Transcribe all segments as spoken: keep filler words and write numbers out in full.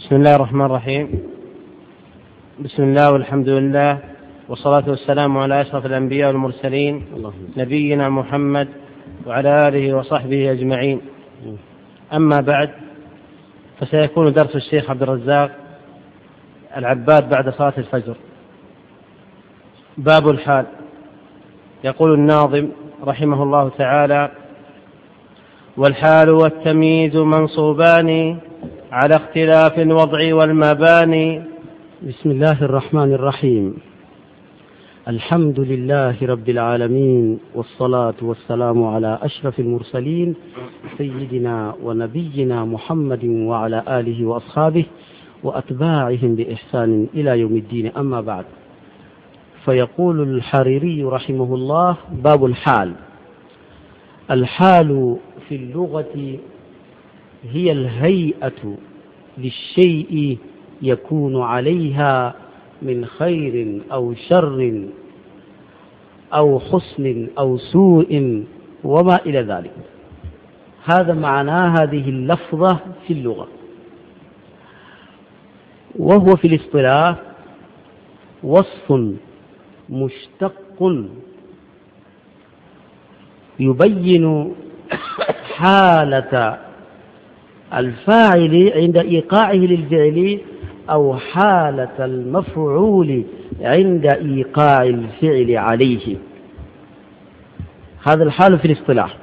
بسم الله الرحمن الرحيم. بسم الله والحمد لله والصلاة والسلام على أشرف الأنبياء والمرسلين نبينا محمد وعلى آله وصحبه أجمعين. أما بعد، فسيكون درس الشيخ عبد الرزاق العباد بعد صلاة الفجر. باب الحال. يقول الناظم رحمه الله تعالى: والحال والتمييز منصوبان على اختلاف الوضع والمباني. بسم الله الرحمن الرحيم. الحمد لله رب العالمين، والصلاة والسلام على أشرف المرسلين سيدنا ونبينا محمد وعلى آله وأصحابه وأتباعهم بإحسان إلى يوم الدين. أما بعد، فيقول الحريري رحمه الله: باب الحال. الحال في اللغة هي الهيئة للشيء يكون عليها من خير أو شر أو حسن أو سوء وما إلى ذلك. هذا معنى هذه اللفظة في اللغة. وهو في الاصطلاح وصف مشتق يبين حالة الفاعل عند إيقاعه للفعل أو حالة المفعول عند إيقاع الفعل عليه. هذا الحال في الاصطلاح.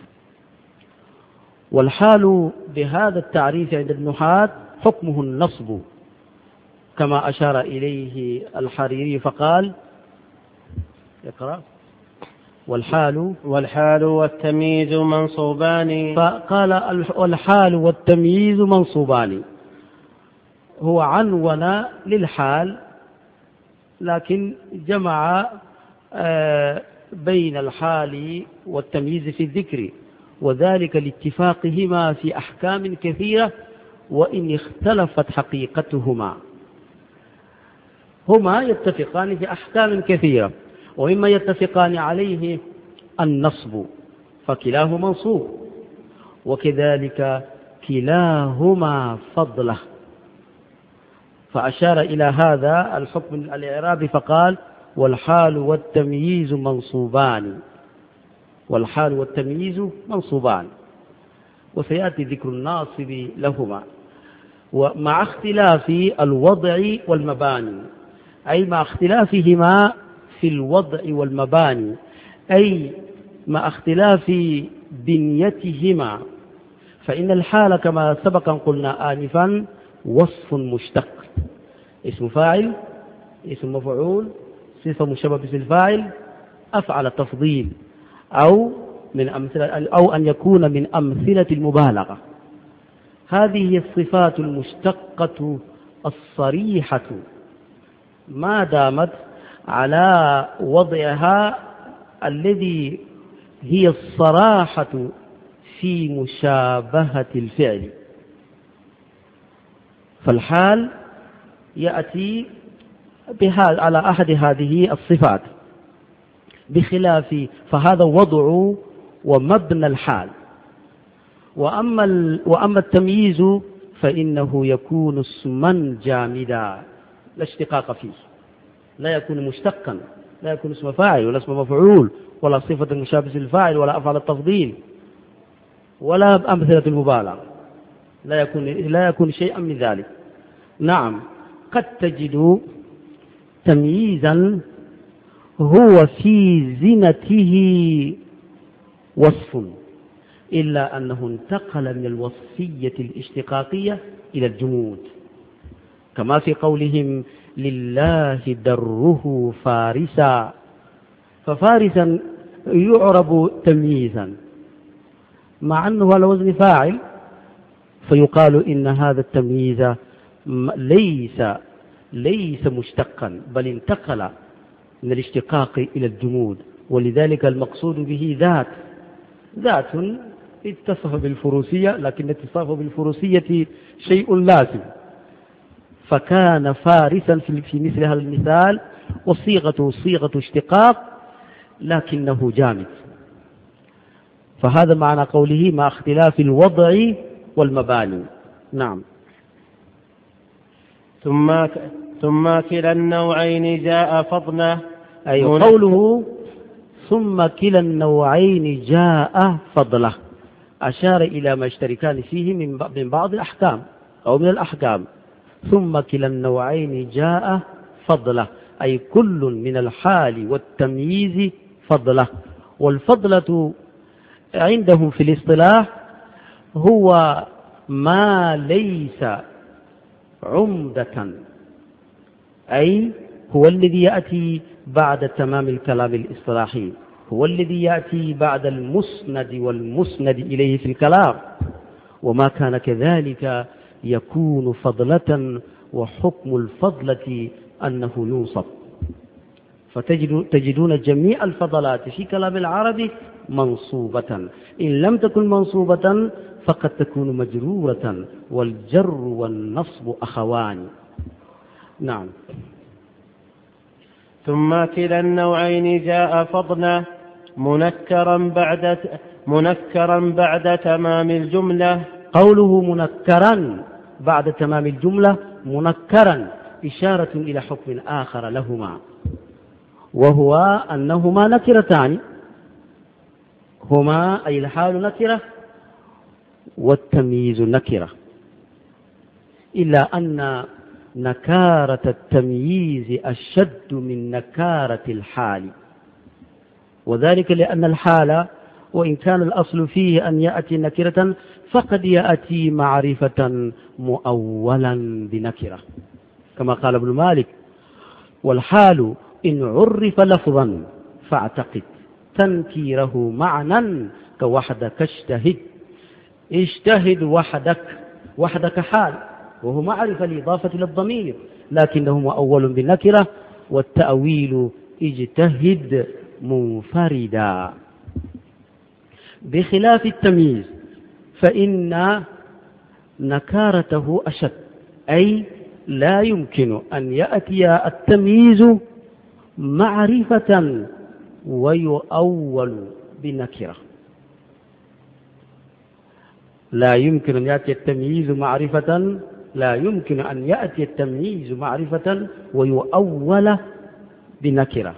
والحال بهذا التعريف عند النحاة حكمه النصب، كما أشار إليه الحريري فقال: يقرأ: والحال والحال والتمييز منصوبان. فقال والحال والتمييز منصوبان. هو عنون للحال، لكن جمع بين الحال والتمييز في الذكر، وذلك لاتفاقهما في أحكام كثيرة وإن اختلفت حقيقتهما. هما يتفقان في أحكام كثيرة، ومما يتفقان عليه النصب، فكلاه منصوب، وكذلك كلاهما فضله. فأشار إلى هذا الحكم الإعرابي فقال: والحال والتمييز منصوبان. والحال والتمييز منصوبان، وسيأتي ذكر الناصب لهما، ومع اختلاف الوضع والمباني، أي مع اختلافهما في الوضع والمباني، أي مع اختلاف بنيتهما. فإن الحال كما سبق قلنا آنفا وصف مشتق، اسم فاعل، اسم مفعول، صفة مشبهة باسم الفاعل، أفعل تفضيل، أو من أمثلة أو أن يكون من أمثلة المبالغة. هذه هي الصفات المشتقة الصريحة ما دامت على وضعها الذي هي الصراحة في مشابهة الفعل. فالحال يأتي بهذا على أحد هذه الصفات، بخلاف فهذا وضع ومبنى الحال. وأما وأما التمييز فإنه يكون اسما جامدا لا اشتقاق فيه، لا يكون مشتقا، لا يكون اسم فاعل ولا اسم مفعول ولا صفة مشابهة للفاعل ولا أفعل التفضيل ولا أمثلة المبالغة، لا يكون لا يكون شيئا من ذلك. نعم، قد تجد تمييزا هو في زنته وصف، إلا أنه انتقل من الوصفية الاشتقاقية إلى الجمود، كما في قولهم: لله دره فارسا. ففارسا يعرب تمييزا مع أنه على وزن فاعل، فيقال إن هذا التمييز ليس ليس مشتقا، بل انتقل من الاشتقاق إلى الجمود. ولذلك المقصود به ذات ذات اتصف بالفروسية، لكن اتصافه بالفروسية شيء لازم، فكان فارسا في مثل هذا المثال، وصيغته صيغة اشتقاق لكنه جامد. فهذا معنى قوله مع اختلاف الوضع والمباني. نعم. ثم ثم كلا النوعين جاء فضلا. أي قوله ثم كلا النوعين جاء فضله أشار إلى ما اشتركان فيه من بعض الأحكام أو من الأحكام. ثم كلا النوعين جاء فضله أي كل من الحال والتمييز فضله. والفضلة عندهم في الاصطلاح هو ما ليس عمدة، أي هو الذي يأتي بعد تمام الكلام الاصطلاحي، هو الذي يأتي بعد المسند والمسند إليه في الكلام. وما كان كذلك يكون فضلة، وحكم الفضلة أنه يوصف. فتجدون جميع الفضلات في كلام العرب منصوبة، إن لم تكن منصوبة فقد تكون مجرورة، والجر والنصب أخوان. نعم. ثم كلا النوعين جاء فضلا منكرا بعد منكرا بعد تمام الجملة. قوله منكرا بعد تمام الجملة منكرا إشارة إلى حكم آخر لهما، وهو أنهما نكرتان، هما أي الحال نكرة والتمييز نكرة، إلا أن نكارة التمييز أشد من نكارة الحال، وذلك لأن الحال وإن كان الأصل فيه أن يأتي نكرة فقد يأتي معرفة مؤولا بنكرة، كما قال ابن مالك: والحال إن عرف لفظا فاعتقد تنكيره معنى كوحدك اجتهد. اجتهد وحدك، وحدك حال وهو معرفة الإضافة للضمير، لكنه مؤول بالنكرة، والتأويل اجتهد منفردا. بخلاف التمييز فإن نكارته أشد، أي لا يمكن أن يأتي التمييز معرفة ويؤول بنكرة، لا يمكن أن يأتي التمييز معرفة لا يمكن أن يأتي التمييز معرفة ويؤول بنكرة.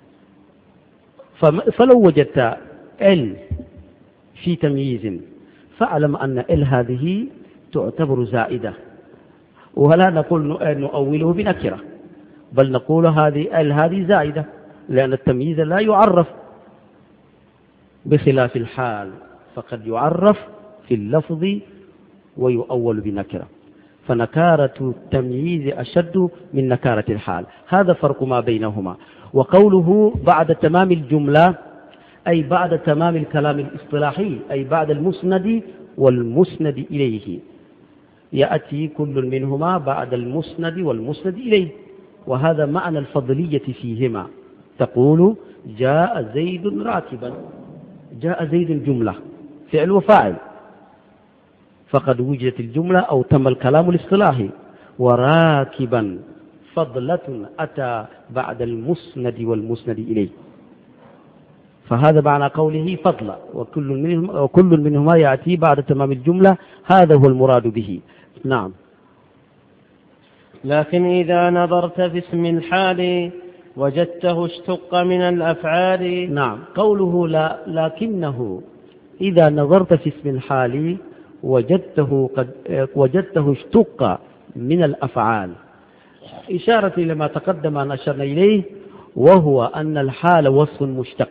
فلو وجدت ال في تمييز فاعلم أن ال هذه تعتبر زائدة، ولا نقول نؤوله بنكرة، بل نقول هذه ال هذه زائدة، لأن التمييز لا يعرف، بخلاف الحال فقد يعرف في اللفظ ويؤول بنكرة، فنكارة التمييز أشد من نكارة الحال. هذا فرق ما بينهما. وقوله بعد تمام الجملة أي بعد تمام الكلام الاصطلاحي، أي بعد المسند والمسند إليه، يأتي كل منهما بعد المسند والمسند إليه، وهذا معنى الفضلية فيهما. تقول جاء زيد راكبا، جاء زيد جملة فعل وفاعل، فقد وجدت الجملة أو تم الكلام الاصطلاحي. وراكبا فضلة أتى بعد المسند والمسند إليه، فهذا معنى قوله فضلة، وكل منهم وكل منهما يأتي بعد تمام الجملة، هذا هو المراد به. نعم. لكن إذا نظرت في اسم الحال وجدته اشتق من الأفعال. نعم. قوله لا لكنه إذا نظرت في اسم الحال وجدته قد وجدته اشتق من الأفعال، إشارة إلى ما تقدم أن أشرنا إليه، وهو أن الحال وصف مشتق.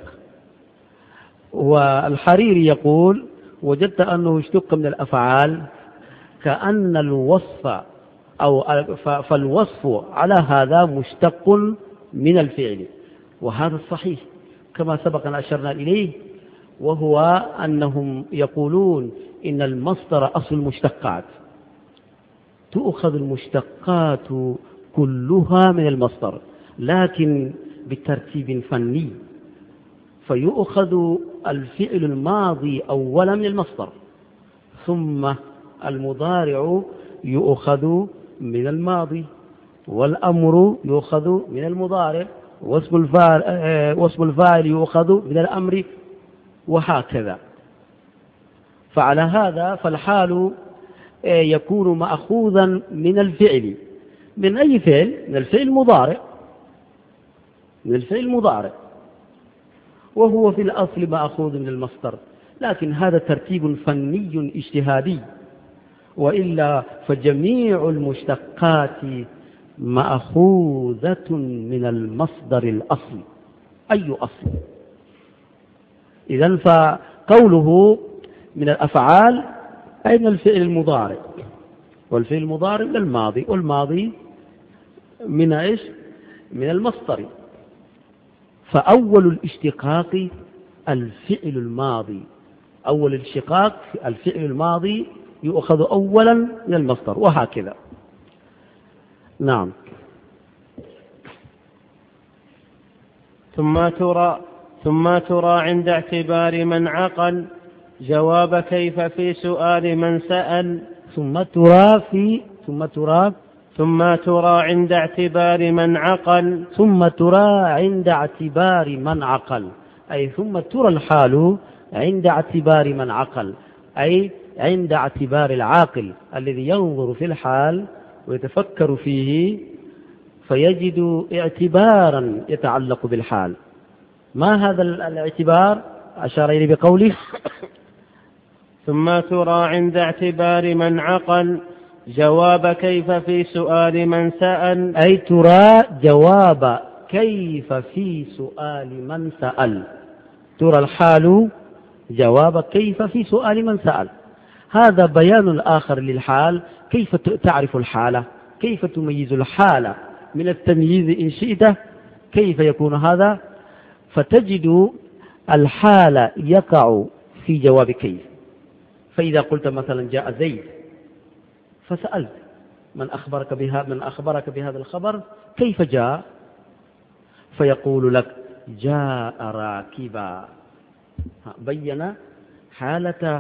والحريري يقول وجدت أنه اشتق من الأفعال كأن الوصف أو فالوصف على هذا مشتق من الفعل، وهذا الصحيح كما سبق أن أشرنا إليه، وهو أنهم يقولون إن المصدر أصل المشتقات، تؤخذ المشتقات كلها من المصدر لكن بترتيب فني، فيؤخذ الفعل الماضي أولا من المصدر، ثم المضارع يؤخذ من الماضي، والأمر يؤخذ من المضارع، واسم الفاعل واسم الفاعل يؤخذ من الأمر، وهكذا. فعلى هذا فالحال يكون مأخوذا من الفعل، من أي فعل؟ من الفعل المضارع، من الفعل المضارع، وهو في الأصل مأخوذ من المصدر، لكن هذا ترتيب فني اجتهادي، وإلا فجميع المشتقات مأخوذة من المصدر الأصلي. أي أصل؟ إذن فقوله من الأفعال أي من الفعل المضارع، والفعل المضارع من الماضي، والماضي من إيش؟ من المصدر. فأول الاشتقاق الفعل الماضي، أول الاشتقاق الفعل الماضي يؤخذ أولا من المصدر، وهكذا. نعم. ثم ترى ثم ترى عند اعتبار من عقل جواب كيف في سؤال من سأل. ثم ترى في ثم ترى ثم ترى عند اعتبار من عقل ثم ترى عند اعتبار من عقل، أي ثم ترى الحال عند اعتبار من عقل، أي عند اعتبار العاقل الذي ينظر في الحال ويتفكر فيه فيجد اعتبارا يتعلق بالحال. ما هذا الاعتبار؟ أشار إليه بقوله ثم ترى عند اعتبار من عقل جواب كيف في سؤال من سأل، أي ترى جواب كيف في سؤال من سأل. ترى الحال جواب كيف في سؤال من سأل، هذا بيان آخر للحال. كيف تعرف الحالة؟ كيف تميز الحالة من التمييز إن شئت؟ كيف يكون هذا؟ فتجد الحال يقع في جواب كيف. فإذا قلت مثلا جاء زيد، فسألت من أخبرك بها من أخبرك بهذا الخبر، كيف جاء؟ فيقول لك جاء راكبا. بين حالة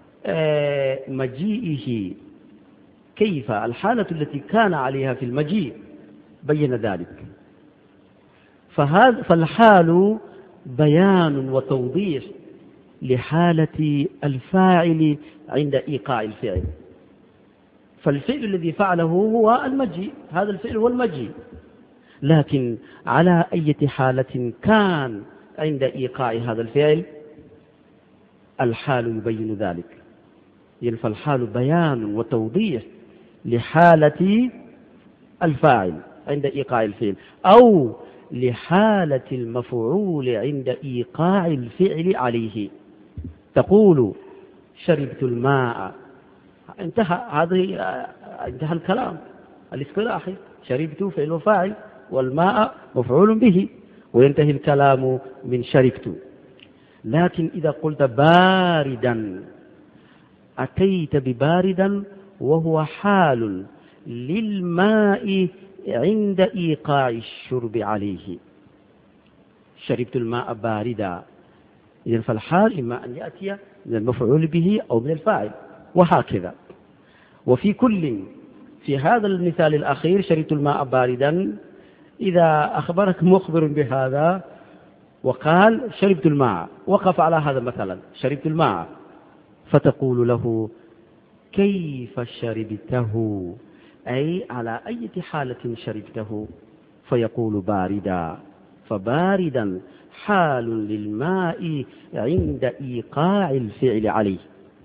مجيئه، كيف الحالة التي كان عليها في المجيء، بين ذلك. فهذا فالحال بيان وتوضيح لحالة الفاعل عند إيقاع الفعل. فالفعل الذي فعله هو المجيء، هذا الفعل هو المجيء، لكن على أي حالة كان عند إيقاع هذا الفعل الحال يبين ذلك. يعني فالحال بيان وتوضيح لحالة الفاعل عند إيقاع الفعل، أو لحالة المفعول عند إيقاع الفعل عليه. تقول شربت الماء، انتهى هذه انتهى الكلام الاصطلاحي، شربت فعل وفاعل والماء مفعول به، وينتهي الكلام من شربت. لكن إذا قلت باردا، أتيت بباردا وهو حال للماء عند إيقاع الشرب عليه. شربت الماء باردا، إذن فالحال إما أن يأتي من المفعول به أو من الفاعل، وهكذا. وفي كل في هذا المثال الأخير شربت الماء باردا، إذا أخبرك مخبر بهذا وقال شربت الماء، وقف على هذا مثلا شربت الماء، فتقول له كيف شربته، أي على أي حالة شربته؟ فيقول باردا. فباردا حال للماء عند إيقاع الفعل عليه.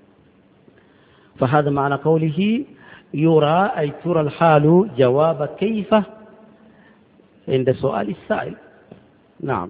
فهذا معنى قوله يرى، أي ترى الحال جواب كيف عند سؤال السائل. نعم.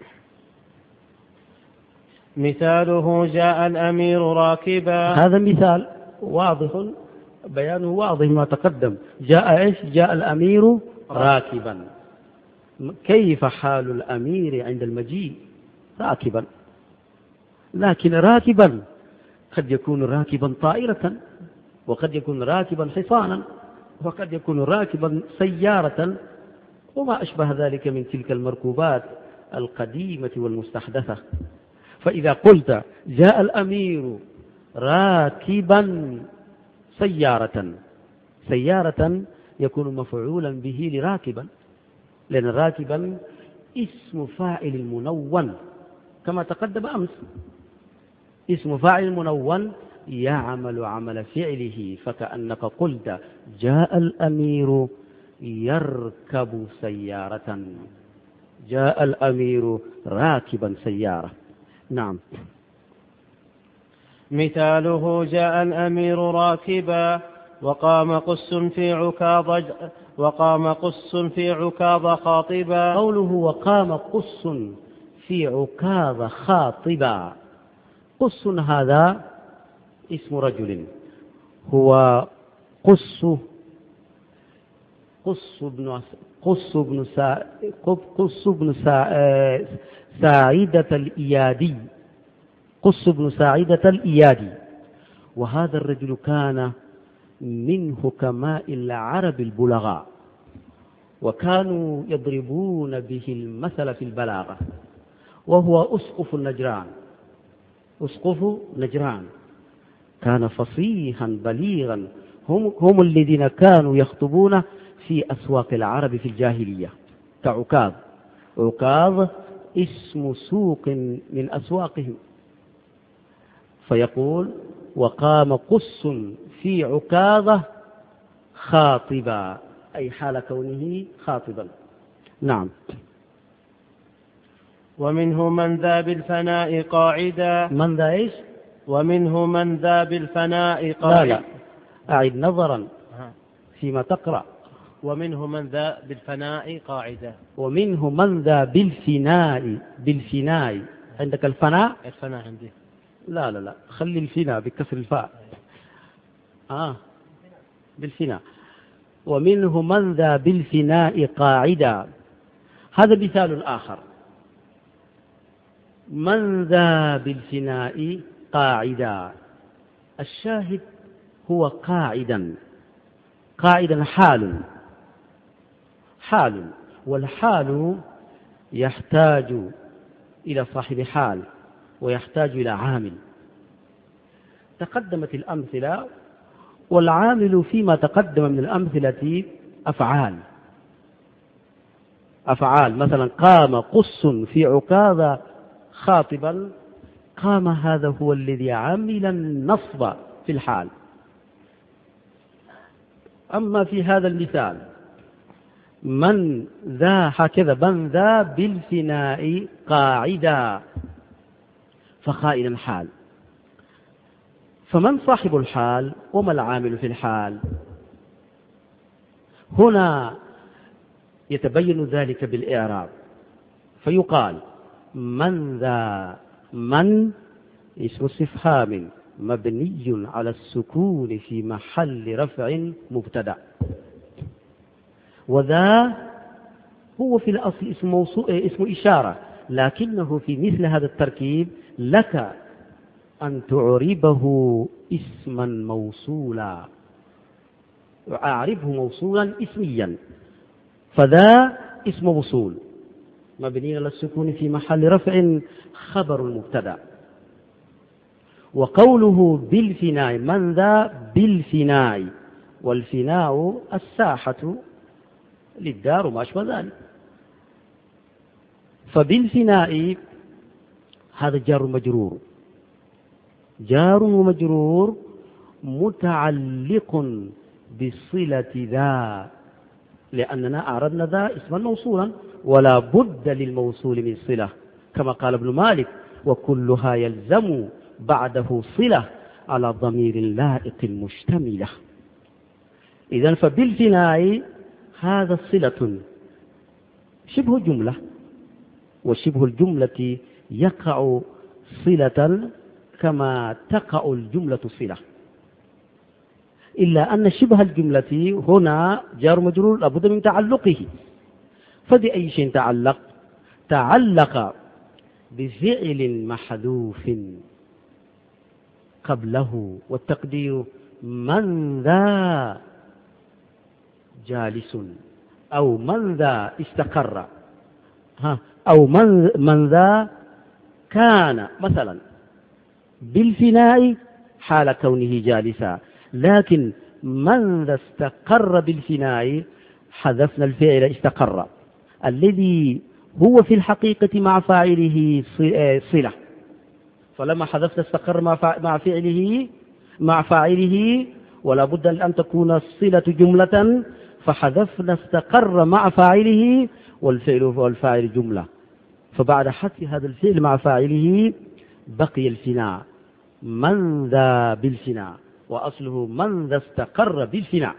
مثاله جاء الأمير راكبا، هذا مثال واضح، بيانه واضح ما تقدم. جاء إيش؟ جاء الأمير راكبا. كيف حال الأمير عند المجيء؟ راكبا. لكن راكبا قد يكون راكبا طائرة، وقد يكون راكبا حصانا، وقد يكون راكبا سيارة، وما أشبه ذلك من تلك المركوبات القديمة والمستحدثة. فإذا قلت جاء الأمير راكبا سيارة، سيارة يكون مفعولا به لراكبا، لأن راكبا اسم فاعل منون كما تقدم أمس، اسم فاعل منون يعمل عمل فعله، فكأنك قلت جاء الأمير يركب سيارة. جاء الأمير راكبا سيارة. نعم. مثاله جاء الأمير راكبا وقام قس في عكاظ وقام قس في عكاظ خاطبا. قوله وقام قس في عكاظ خاطبا، قس هذا اسم رجل، هو قس قس بن قس بن سا قس بن سا ساعدة الإيادي قس بن ساعدة الإيادي. وهذا الرجل كان من حكماء العرب البلغاء، وكانوا يضربون به المثل في البلاغة، وهو أسقف النجران أسقف نجران كان فصيحا بليغا. هم, هم الذين كانوا يخطبون في أسواق العرب في الجاهلية كعكاظ. عكاظ اسم سوق من أسواقهم. فيقول وقام قس في عكاظة خاطبا، أي حال كونه خاطبا. نعم. ومنه من ذا بالفناء قاعدا. من ذا إيش؟ ومنه من ذا بالفناء قاعدا. لا لا، أعد نظرا فيما تقرأ. ومنه من ذا بالفناء قاعدا. ومنه من ذا بالفناء بالفناء عندك الفناء؟ الفناء عندي. لا لا لا، خلي الفناء بكسر الفاء. آه بالفناء. ومنه من ذا بالفناء قاعدا. هذا مثال آخر. من ذا بالفناء قاعدا، الشاهد هو قاعدا. قاعدا حال حال والحال يحتاج إلى صاحب حال ويحتاج إلى عامل. تقدمت الأمثلة، والعامل فيما تقدم من الأمثلة أفعال أفعال مثلا قام قس في عكاظ خاطبا، قام هذا هو الذي عمل النصب في الحال. أما في هذا المثال من ذا هكذا من ذا بالفناء قاعدا فقائلا حال. فمن صاحب الحال وما العامل في الحال؟ هنا يتبين ذلك بالإعراب، فيقال من ذا. من اسم استفهام مبني على السكون في محل رفع مبتدأ، وذا هو في الأصل اسم موصول اسم إشارة، لكنه في مثل هذا التركيب لك أن تعربه اسما موصولا، أعربه موصولا اسميا. فذا اسم موصول مبني على السكون في محل رفع خبر المبتدأ. وقوله بالفناء من ذا بالفناء، والفناء الساحة للدار وما أشبه ذلك. فبالفناء هذا جار مجرور، جار ومجرور متعلق بصلة ذا، لأننا أعرضنا ذا اسما موصولا ولا بد للموصول من صلة، كما قال ابن مالك وكلها يلزم بعده صلة على ضمير لائق مشتملة. إذن فبالفناء هذا صلة شبه جملة، وشبه الجملة يقع صلة كما تقع الجملة صلة، إلا أن شبه الجملة هنا جار مجرور لابد من تعلقه. فبأي شيء تعلق؟ تعلق بفعل محذوف قبله، والتقدير من ذا جالس أو من ذا استقر، ها أو من من ذا كان مثلا بالفناء حال كونه جالسا، لكن من ذا استقر بالفناء حذفنا الفعل استقر الذي هو في الحقيقة مع فاعله صلة، فلما حذفت استقر مع فعله مع فاعله ولا بد أن تكون الصلة جملة، فحذفنا استقر مع فاعله والفعل والفاعل جملة، فبعد حذف هذا الفعل مع فاعله بقي الفناء من ذا بالفناء، وأصله من ذا استقر بالفناء.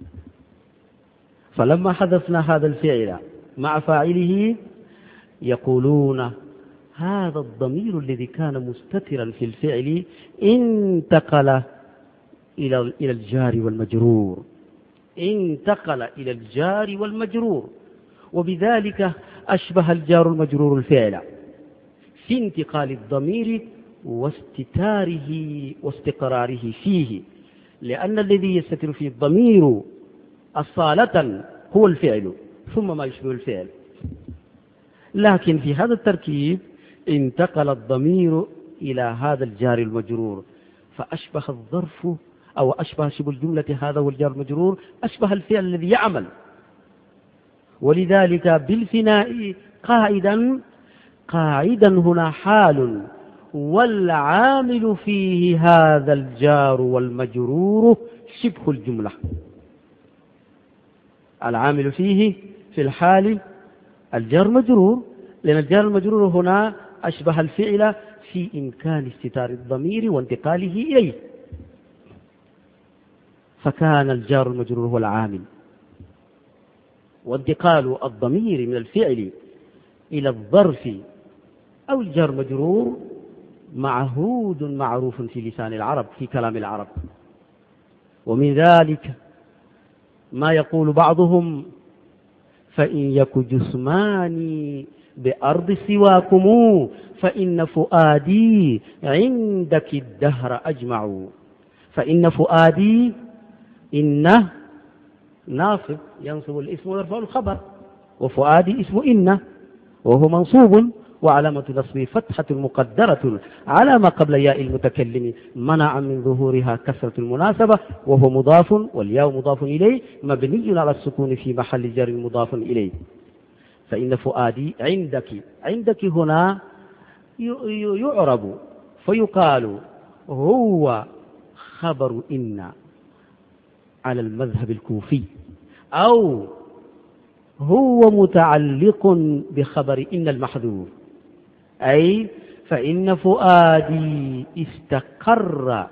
فلما حذفنا هذا الفعل مع فاعله يقولون هذا الضمير الذي كان مستترا في الفعل انتقل إلى إلى الجار والمجرور، انتقل إلى الجار والمجرور، وبذلك أشبه الجار المجرور الفعل في انتقال الضمير واستتاره واستقراره فيه، لأن الذي يستتر فيه الضمير أصالة هو الفعل ثم ما يشبه الفعل. لكن في هذا التركيب انتقل الضمير إلى هذا الجار المجرور، فأشبه الظرف أو أشبه شبه الجملة هذا والجار المجرور أشبه الفعل الذي يعمل، ولذلك بالفناء قاعدا قاعدا هنا حال والعامل فيه هذا الجار والمجرور شبه الجملة. العامل فيه في الحال الجار مجرور، لأن الجار المجرور هنا أشبه الفعل في إمكان استتار الضمير وانتقاله إليه، فكان الجار المجرور هو العامل، وانتقال الضمير من الفعل إلى الظرف أو الجار مجرور معهود معروف في لسان العرب في كلام العرب. ومن ذلك ما يقول بعضهم فإن يك جسماني بأرض سواكم فإن فؤادي عندك الدهر أجمع. فإن فؤادي إنه ناصب ينصب الاسم ويرفع الخبر، وفؤادي اسم إنه وهو منصوب وعلامة نصبه فتحة مقدرة على ما قبل ياء المتكلم منع من ظهورها كسرة المناسبة، وهو مضاف والياء مضاف إليه مبني على السكون في محل جر مضاف إليه. فإن فؤادي عندك، عندك هنا يعرب فيقال هو خبر إن على المذهب الكوفي، أو هو متعلق بخبر إن المحذوف، أي فإن فؤادي استقر،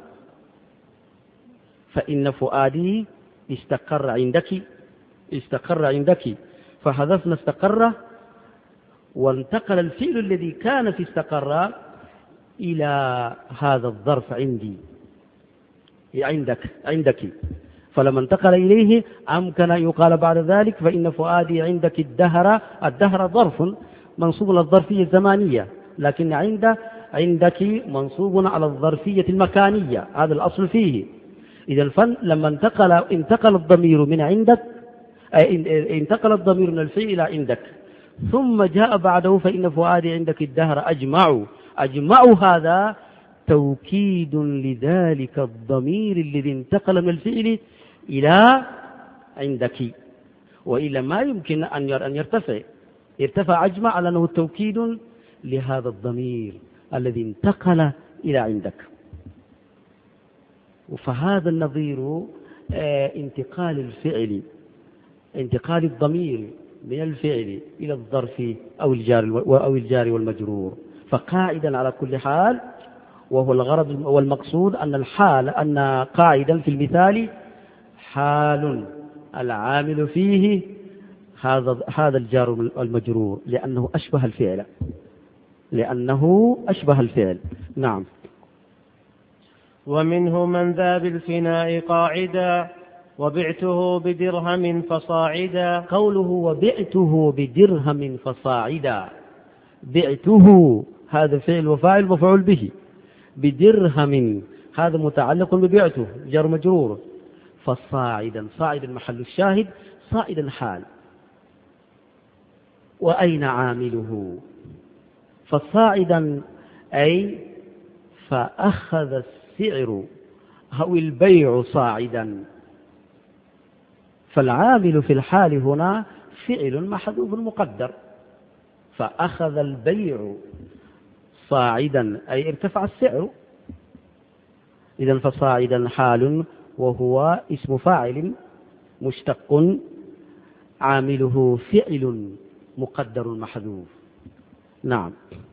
فإن فؤادي استقر عندك، استقر عندك، فحذفنا استقر وانتقل الفعل الذي كان في استقر إلى هذا الظرف عندي عندك عندك فلما انتقل إليه أمكن أن يقال بعد ذلك فإن فؤادي عندك الدهر. الدهر ظرف منصوب على الظرفية الزمانية، لكن عند عندك منصوب على الظرفية المكانية، هذا الأصل فيه. إذا الفن لما انتقل انتقل الضمير من عندك، انتقل الضمير من الفعل إلى عندك، ثم جاء بعده فإن فؤادي عندك الدهر أجمع. أجمع هذا توكيد لذلك الضمير الذي انتقل من الفعل إلى عندك، وإلا ما يمكن أن يرتفع ارتفع أجمع على أنه توكيد لهذا الضمير الذي انتقل إلى عندك. فهذا النظير انتقال الفعل، انتقال الضمير من الفعل إلى الظرف أو الجار أو الجار والمجرور. فقاعدا على كل حال، وهو الغرض والمقصود أن الحال أن قاعدا في المثال حال العامل فيه هذا هذا الجار المجرور لأنه أشبه الفعل، لأنه أشبه الفعل. نعم. ومنه من ذا بالفناء قاعدا وبعته بدرهم فصاعدا. قوله وبعته بدرهم فصاعدا، بعته هذا فعل وفاعل مفعول به، بدرهم هذا متعلق ببعته جار مجرور، فصاعدا صاعدا محل الشاهد صاعدا حال. وأين عامله؟ فصاعدا أي فأخذ السعر أو البيع صاعدا، فالعامل في الحال هنا فعل محذوف مقدر، فأخذ البيع صاعدا أي ارتفع السعر. إذن فصاعدا حال وهو اسم فاعل مشتق عامله فعل مقدر محذوف. نعم.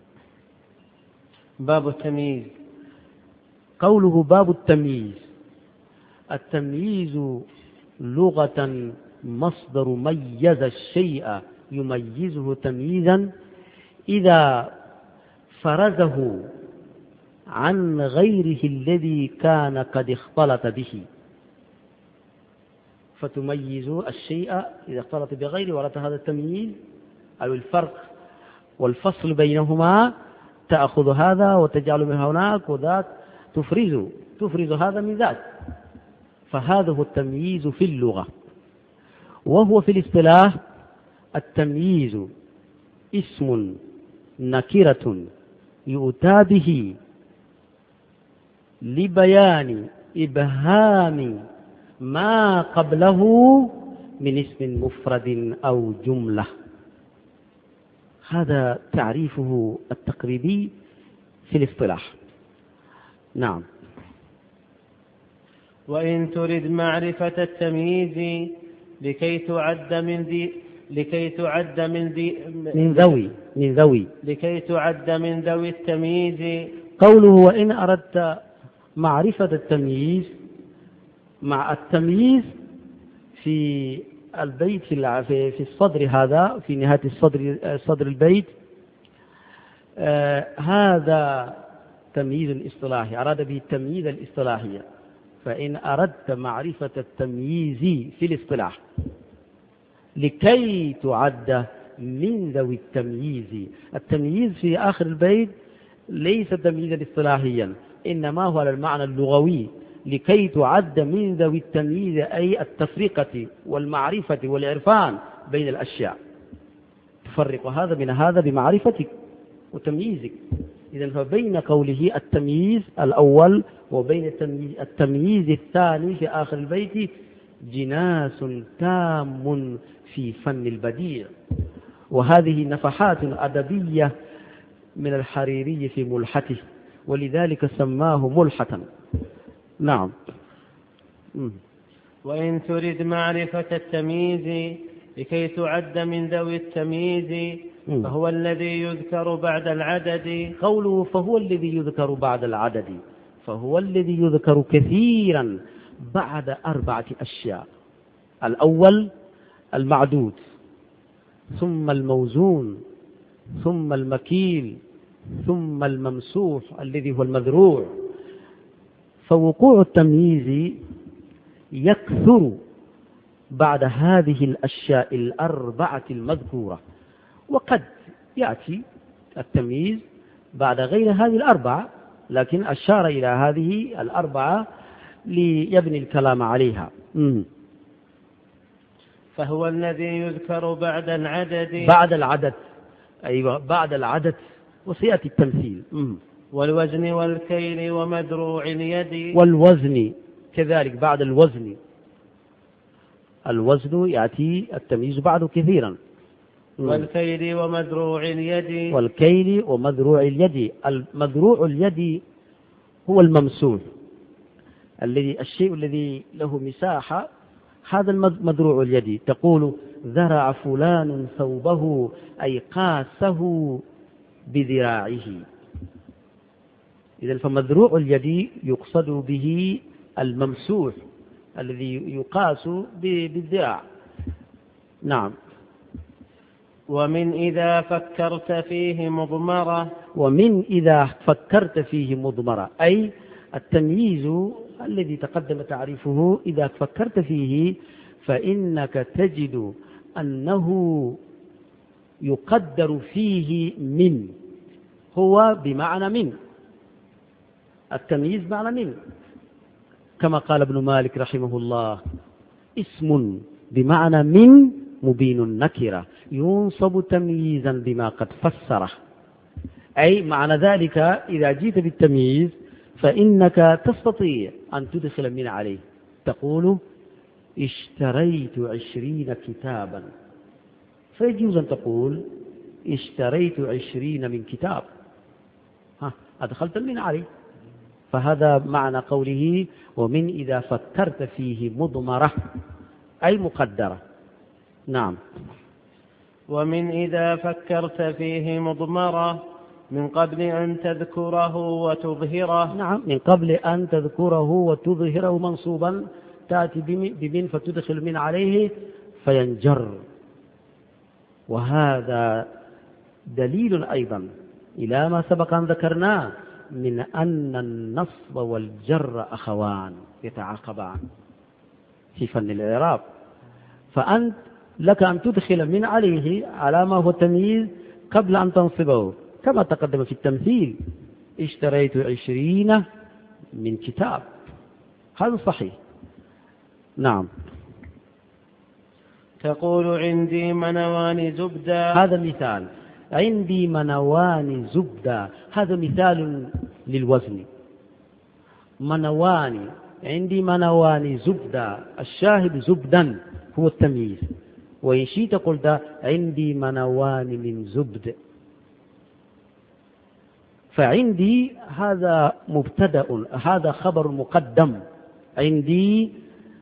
باب التمييز. قوله باب التمييز، التمييز لغة مصدر ميز الشيء يميزه تمييزا إذا فرزه عن غيره الذي كان قد اختلط به، فتميز الشيء إذا اختلط بغيره ورد هذا التمييز أو الفرق والفصل بينهما، تأخذ هذا وتجعل من هناك وذاك، تفرز تفرز هذا من ذاك، فهذا هو التمييز في اللغة. وهو في الاصطلاح التمييز اسم نكرة يؤتى به لبيان إبهام ما قبله من اسم مفرد أو جملة. هذا تعريفه التقريبي في الاصطلاح. نعم. وإن ترد معرفة التمييز لكي تعد من ذي لكي تعد من ذي من ذوي من ذوي لكي تعد من ذوي التمييز. قوله وإن أردت معرفة التمييز، مع التمييز في البيت في الصدر، هذا في نهاية الصدر صدر البيت، آه هذا تمييز اصطلاحي، أراد به التمييز الاصطلاحي. فإن أردت معرفة التمييز في الاصطلاح لكي تعد من ذوي التمييز، التمييز في آخر البيت ليس تمييزا اصطلاحيا، إنما هو على المعنى اللغوي، لكي تعد من ذوي التمييز أي التفرقة والمعرفة والعرفان بين الأشياء، تفرق هذا من هذا بمعرفتك وتمييزك. إذن فبين قوله التمييز الأول وبين التمييز الثاني في آخر البيت جناس تام في فن البديع. وهذه نفحات أدبية من الحريري في ملحته، ولذلك سماه ملحة. نعم. وإن تريد معرفة التمييز لكي تعد من ذوي التمييز فهو الذي يذكر بعد العدد. قوله فهو الذي يذكر بعد العدد، فهو الذي يذكر كثيرا بعد أربعة أشياء: الأول المعدود، ثم الموزون، ثم المكيل، ثم الممسوح الذي هو المذروع. فوقوع التمييز يكثر بعد هذه الأشياء الأربعة المذكورة، وقد يأتي التمييز بعد غير هذه الأربعة، لكن أشار إلى هذه الأربعة ليبني الكلام عليها. مم. فهو الذي يذكر بعد العدد بعد العدد أيوة بعد العدد، وسيأتي التمثيل. مم. والوزن والكيل ومدروع اليد. والوزن كذلك بعد الوزن، الوزن يأتي التمييز بعده كثيرا. والكيل ومدروع اليد. والكيل ومدروع اليد. المدروع اليد هو الممسوح، الذي الشيء الذي له مساحة، هذا المدروع اليد. تقول ذرع فلان ثوبه أي قاسه بذراعه. إذن فمدروع اليد يقصد به الممسوح الذي يقاس بالذراع. نعم. ومن إذا فكرت فيه مضمرة. ومن إذا فكرت فيه مضمرة، أي التمييز الذي تقدم تعريفه إذا فكرت فيه فإنك تجد أنه يقدر فيه من، هو بمعنى من، التمييز معنى من، كما قال ابن مالك رحمه الله: اسم بمعنى من مبين النكرة ينصب تمييزا بما قد فسره. أي معنى ذلك إذا جيت بالتمييز فإنك تستطيع أن تدخل من عليه، تقول اشتريت عشرين كتابا، فيجوز أن تقول اشتريت عشرين من كتاب، ها أدخلت من عليه. فهذا معنى قوله ومن إذا فكرت فيه مضمرة، أي مقدرة. نعم. ومن إذا فكرت فيه مضمرة من قبل أن تذكره وتظهره. نعم، من قبل أن تذكره وتظهره منصوبا تأتي بمن فتدخل من عليه فينجر. وهذا دليل أيضا إلى ما سبق أن ذكرناه من أن النصب والجر أخوان يتعاقبان في فن الإعراب. فأنت لك أن تدخل من عليه على ما هو تمييز قبل أن تنصبه، كما تقدم في التمثيل: اشتريت عشرين من كتاب. هذا صحيح. نعم. تقول عندي منوان زبدة. هذا مثال. عندي منوان زبدة، هذا مثال للوزن. منوان، عندي منوان زبدة، الشاهد زبدا هو التمييز. وإن شئت قلت عندي منوان من زبد. فعندي هذا مبتدأ، هذا خبر مقدم. عندي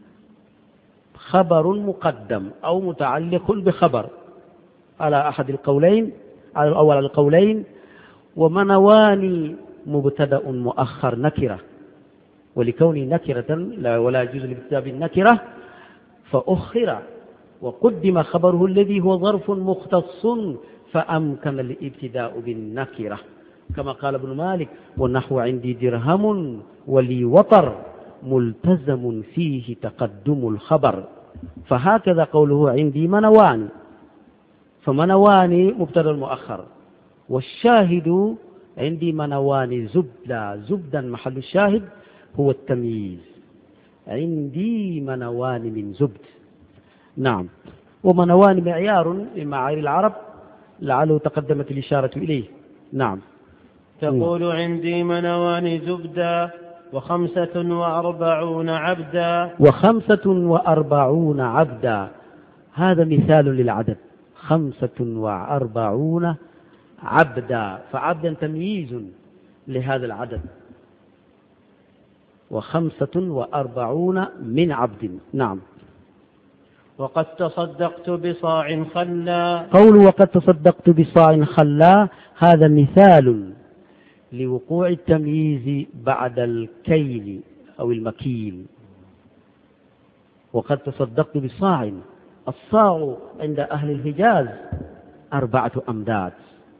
خبر مقدم أو متعلق بخبر على أحد القولين أو على القولين. ومنوان مبتدأ مؤخر نكرة، ولكوني نكرة لا ولا يجوز لابتداء بالنكرة فأخر وقدم خبره الذي هو ظرف مختص فأمكن الابتداء بالنكرة، كما قال ابن مالك: والنحو عندي درهم ولي وطر ملتزم فيه تقدم الخبر. فهكذا قوله عندي منوان، فمنوان مبتدأ مؤخر. والشاهد عندي منوان زبدا، زبدا محل الشاهد هو التمييز. عندي منوان من زبد. نعم. ومنوان معيار من معايير العرب لعله تقدمت الإشارة إليه. نعم. تقول عندي منوان زبدا وخمسة وأربعون عبدا. وخمسة وأربعون عبدا، هذا مثال للعدد. خمسة وأربعون عبدا، فعبدا تمييز لهذا العدد. وخمسة وأربعون من عبد. نعم. وقد تصدقت بصاع خلا. قول وقد تصدقت بصاع خلا هذا مثال لوقوع التمييز بعد الكيل أو المكيل. وقد تصدقت بصاع، الصاع عند أهل الحجاز أربعة أمداد،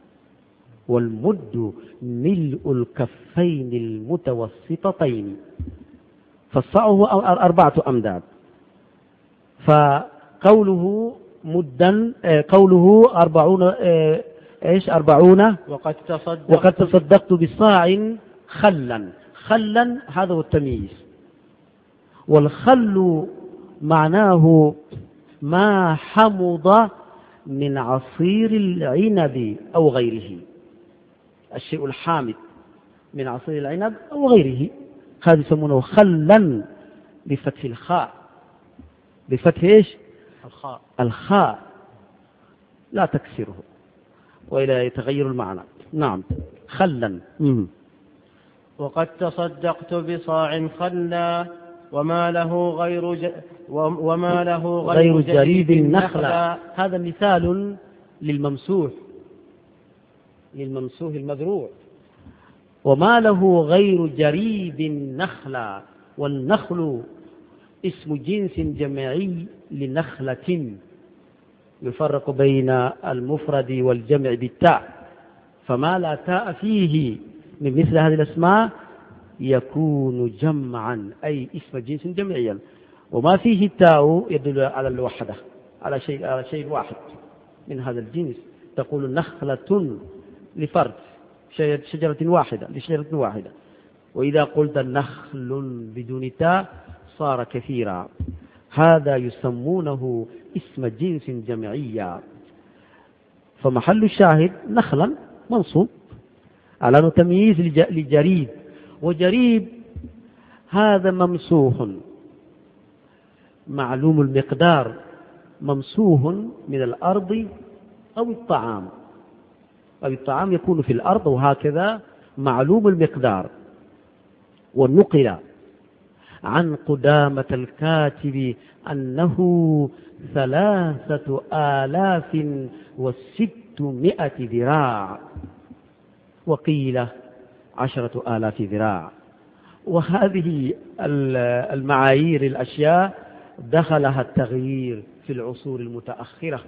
والمد ملء الكفين المتوسطتين، فالصاع هو أربعة أمداد. فقوله مدا قوله أربعون إيش أربعون. وقد تصدقت, وقد تصدقت بصاع خلا. خلا هذا هو التمييز. والخل معناه ما حمض من عصير العنب أو غيره، الشيء الحامض من عصير العنب أو غيره، هذا يسمونه خلا بفتح الخاء. بفتح إيش؟ الخاء. الخاء لا تكسره وإلى يتغير المعنى. نعم. خلا. مم. وقد تصدقت بصاع خلا وما له غير ج... وما له غير, غير جريد النخلة. هذا مثال للممسوح، للممسوح المذروع. وما له غير جريد النخلة، والنخل اسم جنس جمعي لنخلة، يفرق بين المفرد والجمع بالتاء، فما لا تاء فيه من مثل هذه الأسماء يكون جمعا أي اسم جنس جمعيا، وما فيه التاء يدل على الوحدة، على شيء على شيء واحد من هذا الجنس. تقول نخلة لفرد، شجرة واحدة لشجرة واحدة. وإذا قلت نخل بدون تاء صار كثيرا، هذا يسمونه اسم جنس جمعيا. فمحل الشاهد نخلا منصوب على تمييز لجريد. وجريد هذا ممسوح معلوم المقدار، ممسوح من الأرض أو الطعام، أو الطعام يكون في الأرض، وهكذا معلوم المقدار. والنقل عن قدامة الكاتب أنه ثلاثة آلاف وستمائة ذراع، وقيل عشرة آلاف ذراع. وهذه المعايير الأشياء دخلها التغيير في العصور المتأخرة،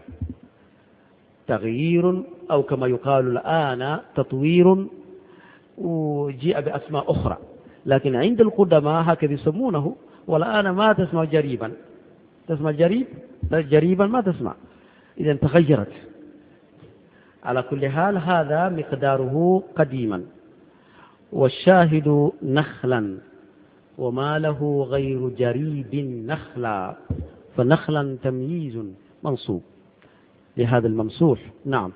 تغيير أو كما يقال الآن تطوير، وجيء بأسماء أخرى، لكن عند القدماء هكذا يسمونه. والآن ما تسمع جريبا، تسمع جريب جريبا ما تسمع، إذا تغيرت. على كل حال هذا مقداره قديما. والشاهد نخلا وما له غير جريب نخلا، فنخلا تمييز منصوب لهذا الممسوح. نعم.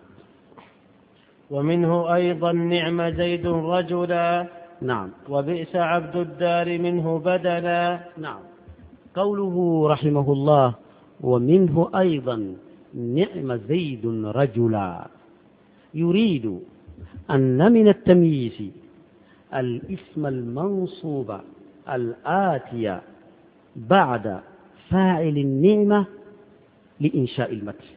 ومنه أيضا نعم زيد رجلا. نعم. وبئس عبد الدار منه بدلا. نعم. قوله رحمه الله ومنه أيضا نعم زيد رجلا، يريد أن من التمييز الاسم المنصوب الآتي بعد فاعل النعمة لإنشاء المدح.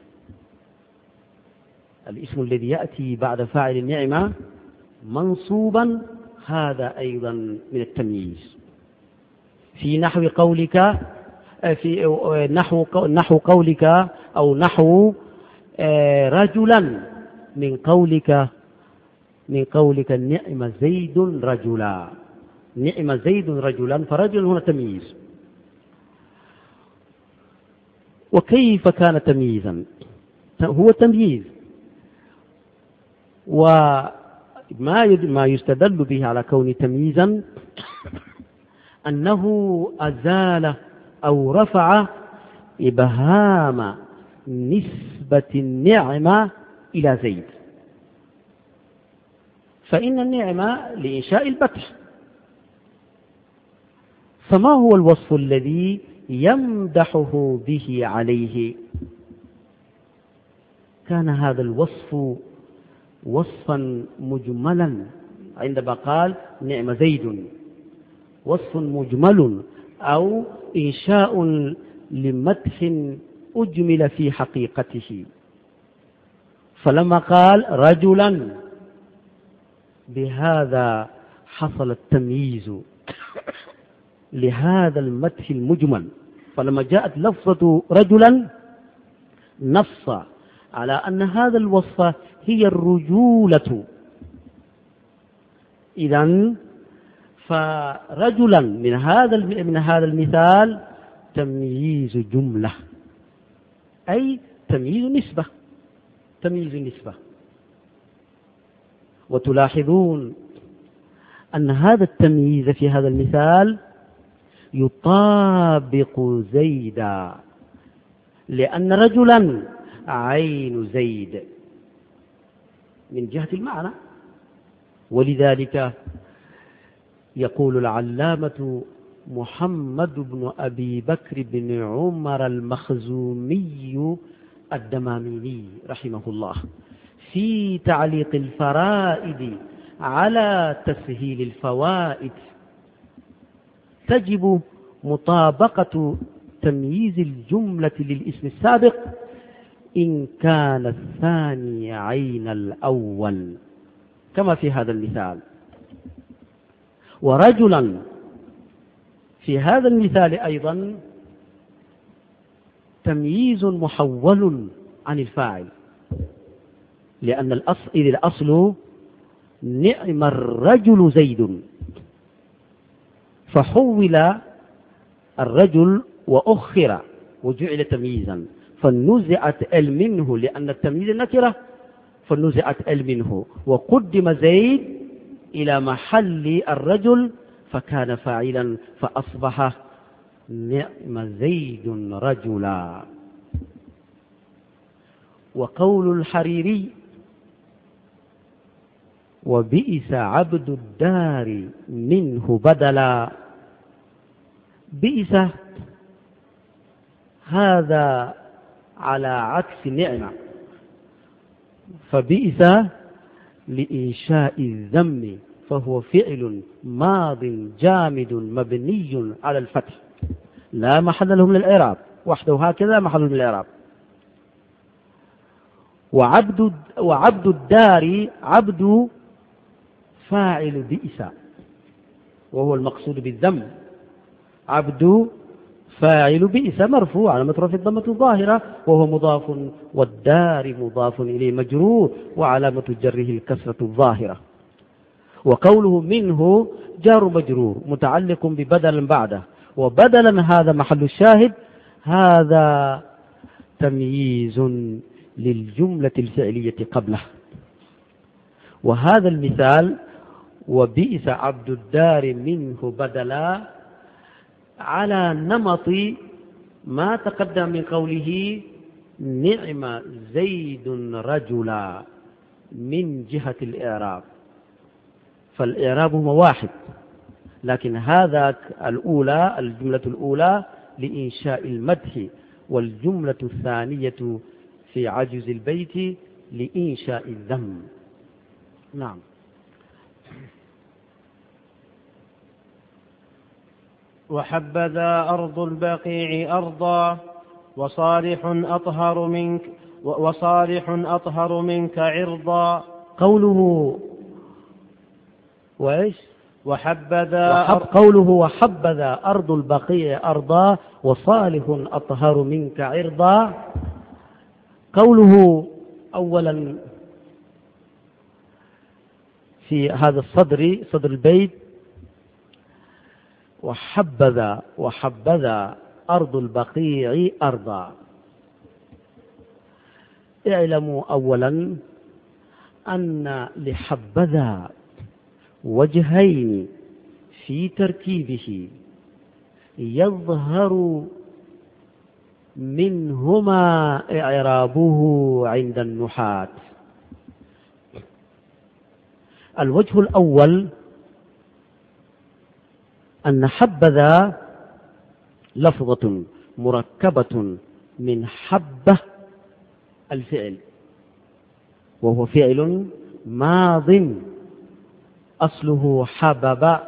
الاسم الذي يأتي بعد فاعل النعمة منصوبا هذا أيضا من التمييز. في نحو قولك في نحو نحو قولك أو نحو رجلا من قولك من قولك نعم زيد رجلا، نعم زيد رجلا، فرجل هنا تمييز. وكيف كان تمييزا؟ هو تمييز، وما ما يستدل به على كون تمييزا أنه أزال أو رفع إبهام نسبة النعمة إلى زيد، فإن النعمة لإنشاء البطش. فما هو الوصف الذي يمدحه به عليه؟ كان هذا الوصف وصفا مجملا عندما قال نعم زيد، وصف مجمل أو إنشاء لمدح أجمل في حقيقته. فلما قال رجلا بهذا حصل التمييز لهذا المدح المجمل. فلما جاءت لفظة رجلا نص على أن هذا الوصف هي الرجولة. إذن فرجلا من هذا من هذا المثال تمييز جملة، أي تمييز نسبة، تمييز نسبة. وتلاحظون أن هذا التمييز في هذا المثال يطابق زيدا، لأن رجلا عين زيد من جهة المعنى. ولذلك يقول العلامة محمد بن أبي بكر بن عمر المخزومي الدماميني رحمه الله في تعليق الفرائد على تسهيل الفوائد: تجب مطابقة تمييز الجملة للاسم السابق إن كان الثاني عين الأول، كما في هذا المثال. ورجلا في هذا المثال أيضا تمييز محول عن الفاعل، لأن الأصل إذ الأصل نعم الرجل زيد، فحول الرجل وأخر وجعل تمييزا، فنزعت ال منه لأن التمييز نكرة، فنزعت ال منه وقدم زيد إلى محل الرجل فكان فاعلا، فأصبح نعم زيد رجلا. وقول الحريري وبئس عبد الدار منه بدلا، بئس هذا على عكس نعمة، فبئس لإنشاء الذم، فهو فعل ماض جامد مبني على الفتح لا محل له من الإعراب، وحده هكذا محل من الإعراب. وعبد وعبد الدار عبد فاعل بئس، وهو المقصود بالذم. عبد فاعل بئس مرفوع على مترفع الضمة الظاهرة وهو مضاف، والدار مضاف إليه مجرور وعلامة جره الكسرة الظاهرة. وقوله منه جار مجرور متعلق ببدل بعده، وبدلا هذا محل الشاهد، هذا تمييز للجملة الفعلية قبله. وهذا المثال وبئس عبد الدار منه بدلا على نمط ما تقدم من قوله نعم زيد رجلا من جهة الإعراب، فالإعراب هو واحد، لكن هذا الأولى الجملة الأولى لإنشاء المدح، والجملة الثانية في عجز البيت لإنشاء الذم. نعم. وحبذا أرض البقيع أرضا وصالح أطهر منك وصالح أطهر منك عرضا. قوله وإيش؟ وحبذا وحب قوله وحبذا أرض البقيع أرضا وصالح أطهر منك عرضا. قوله أولا في هذا الصدر صدر البيت وحبذا وحبذا أرض البقيع أرضا. اعلموا أولا أن لحبذا وجهين في تركيبه يظهر منهما إعرابه عند النحاة. الوجه الأول أن حبذا لفظة مركبة من حبة الفعل، وهو فعل ماض أصله حبب،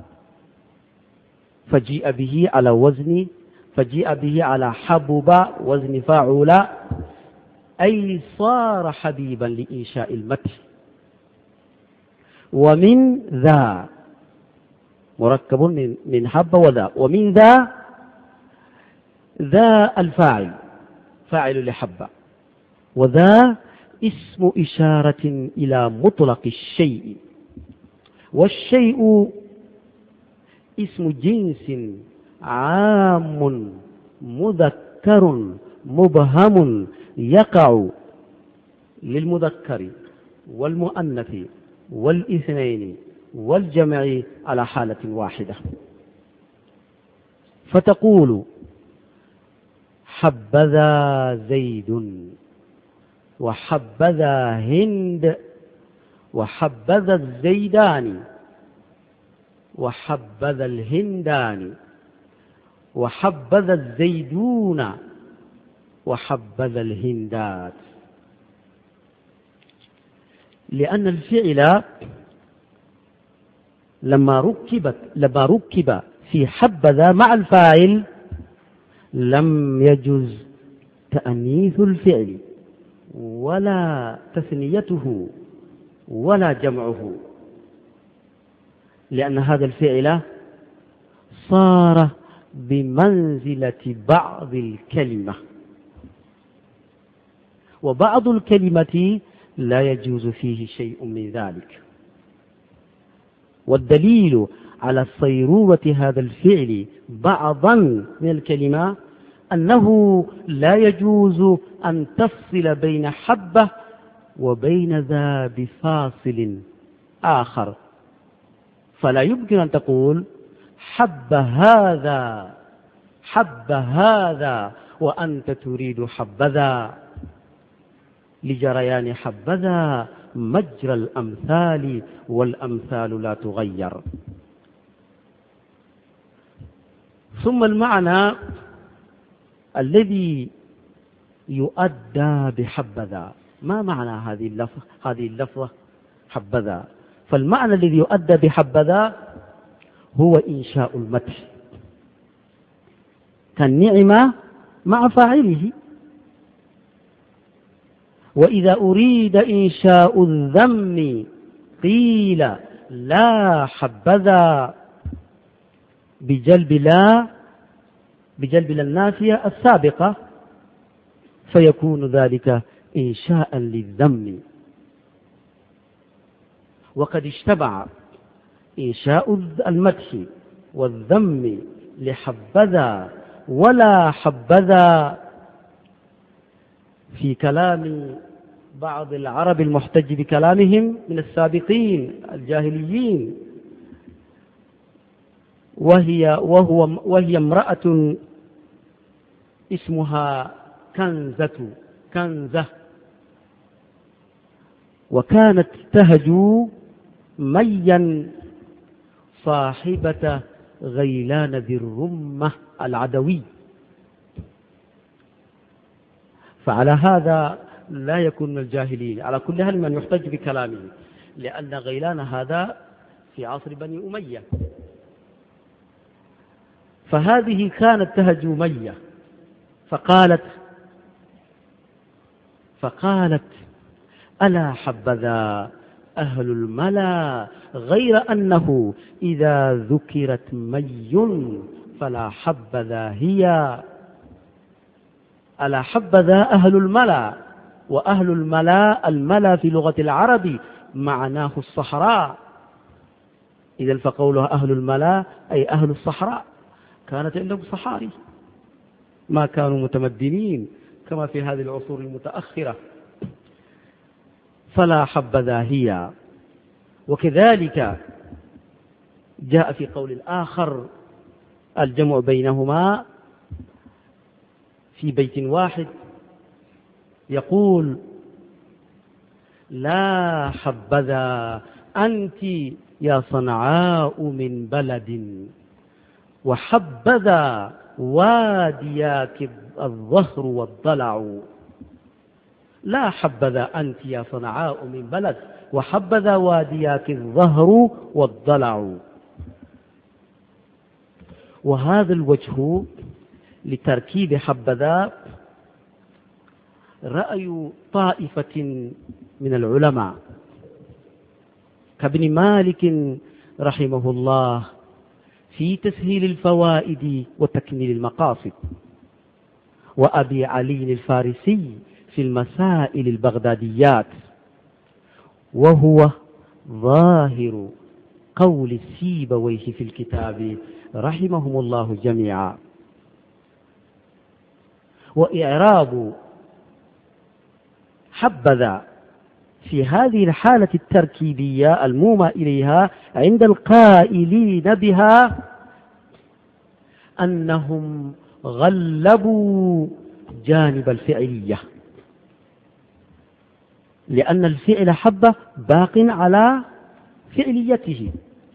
فجيء به على وزن فجيء به على حبب وزن فاعل، أي صار حبيبا لإنشاء المدح. ومن ذا مركب من حب وذا، ومن ذا ذا الفاعل فاعل لحب، وذا اسم إشارة إلى مطلق الشيء، والشيء اسم جنس عام مذكر مبهم يقع للمذكر والمؤنث والاثنين والجمع على حالة واحدة. فتقول حبذا زيد وحبذا هند وحبذا الزيدان وحبذا الهندان وحبذا الزيدون وحبذا الهندات. لأن الفعل لما ركبت لما ركب في حبذا مع الفاعل لم يجز تأنيث الفعل ولا تثنيته ولا جمعه، لأن هذا الفعل صار بمنزلة بعض الكلمة، وبعض الكلمة لا يجوز فيه شيء من ذلك. والدليل على صيرورة هذا الفعل بعضا من الكلمة أنه لا يجوز أن تفصل بين حبة وبين ذا بفاصل آخر، فلا يمكن أن تقول حب هذا حب هذا وأنت تريد حبذا، لجريان حبذا مجرى الأمثال والأمثال لا تغير. ثم المعنى الذي يؤدى بحبذا، ما معنى هذه اللفظة هذه اللفظة حبذا؟ فالمعنى الذي يؤدى بحبذا هو إنشاء المدح، كالنعمة مع فاعله. وإذا أريد إنشاء الذم قيل لا حبذا بجلب لا بجلب النافية السابقة، فيكون ذلك إنشاء للذم. وقد اجتمع إنشاء المدح والذم لحبذا ولا حبذا في كلام بعض العرب المحتج بكلامهم من السابقين الجاهليين، وهي وهو وهي امرأة اسمها كنزة كنزة، وكانت تهجو ميا صاحبة غيلان ذي الرمة العدوي. فعلى هذا لا يكون من الجاهلين على كل حال من يحتج بكلامه، لأن غيلان هذا في عصر بني أمية. فهذه كانت تهجو مية، فقالت فقالت ألا حبذا أهل الملا، غير أنه إذا ذكرت مي فلا حبذا هي. ألا حبذا أهل الملا، وأهل الملا الملا في لغة العرب معناه الصحراء، إذا فقولها أهل الملا أي أهل الصحراء، كانت عندهم صحاري، ما كانوا متمدنين كما في هذه العصور المتأخرة. فلا حبذا هي. وكذلك جاء في قول الآخر الجمع بينهما في بيت واحد، يقول لا حبذا أنت يا صنعاء من بلد، وحبذا وادياك الظهر والضلع. لا حبذا أنت يا صنعاء من بلد، وحبذا وادياك الظهر والضلع. وهذا الوجه لتركيب حبذا رأي طائفة من العلماء كابن مالك رحمه الله في تسهيل الفوائد وتكميل المقاصد، وأبي علي الفارسي في المسائل البغداديات، وهو ظاهر قول السيبويه في الكتاب رحمهم الله جميعا. وإعراب حبذا في هذه الحالة التركيبية المومى إليها عند القائلين بها أنهم غلبوا جانب الفعلية، لأن الفعل حبة باق على فعليته،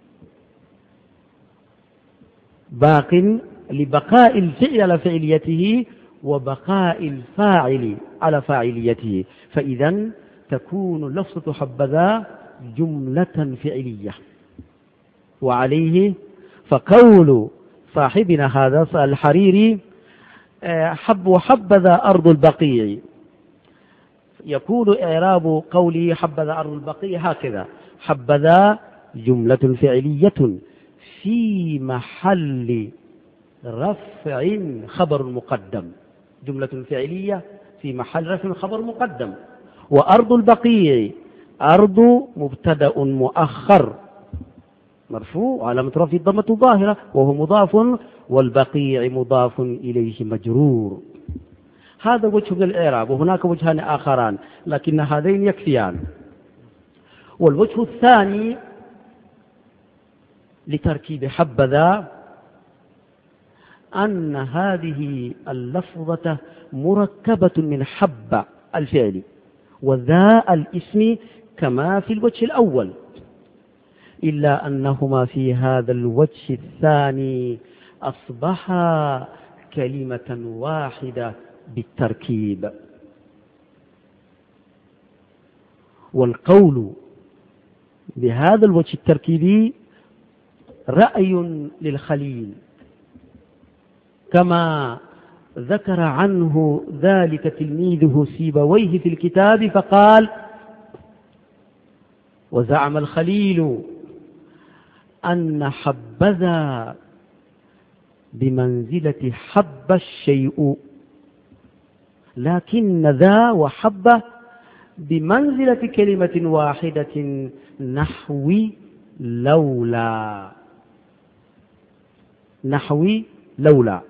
باق لبقاء الفعل على فعليته وبقاء الفاعل على فاعليته، فإذا تكون لفظة حبذا جملة فعلية. وعليه فقول صاحبنا هذا الحريري حب وحبذا أرض البقيع، يكون إعراب قوله حبذا أرض البقيع هكذا: حبذا جملة فعلية في محل رفع خبر مقدم، جملة فعلية في محل رفع خبر مقدم. وأرض البقيع أرض مبتدأ مؤخر مرفوع علامة رفعه الضمة ظاهرة وهو مضاف، والبقيع مضاف إليه مجرور. هذا وجه من الإعراب، وهناك وجهان آخران لكن هذين يكفيان. والوجه الثاني لتركيب حبذا أن هذه اللفظة مركبة من حب الفعل وذا الاسم كما في الوجه الأول، إلا أنهما في هذا الوجه الثاني أصبحا كلمة واحدة بالتركيب. والقول بهذا الوجه التركيبي رأي للخليل، كما ذكر عنه ذلك تلميذه سيبويه في الكتاب فقال: وزعم الخليل أن حبذا بمنزلة حب الشيء، لكن ذا وحب بمنزلة كلمة واحدة نحو لولا، نحو لولا.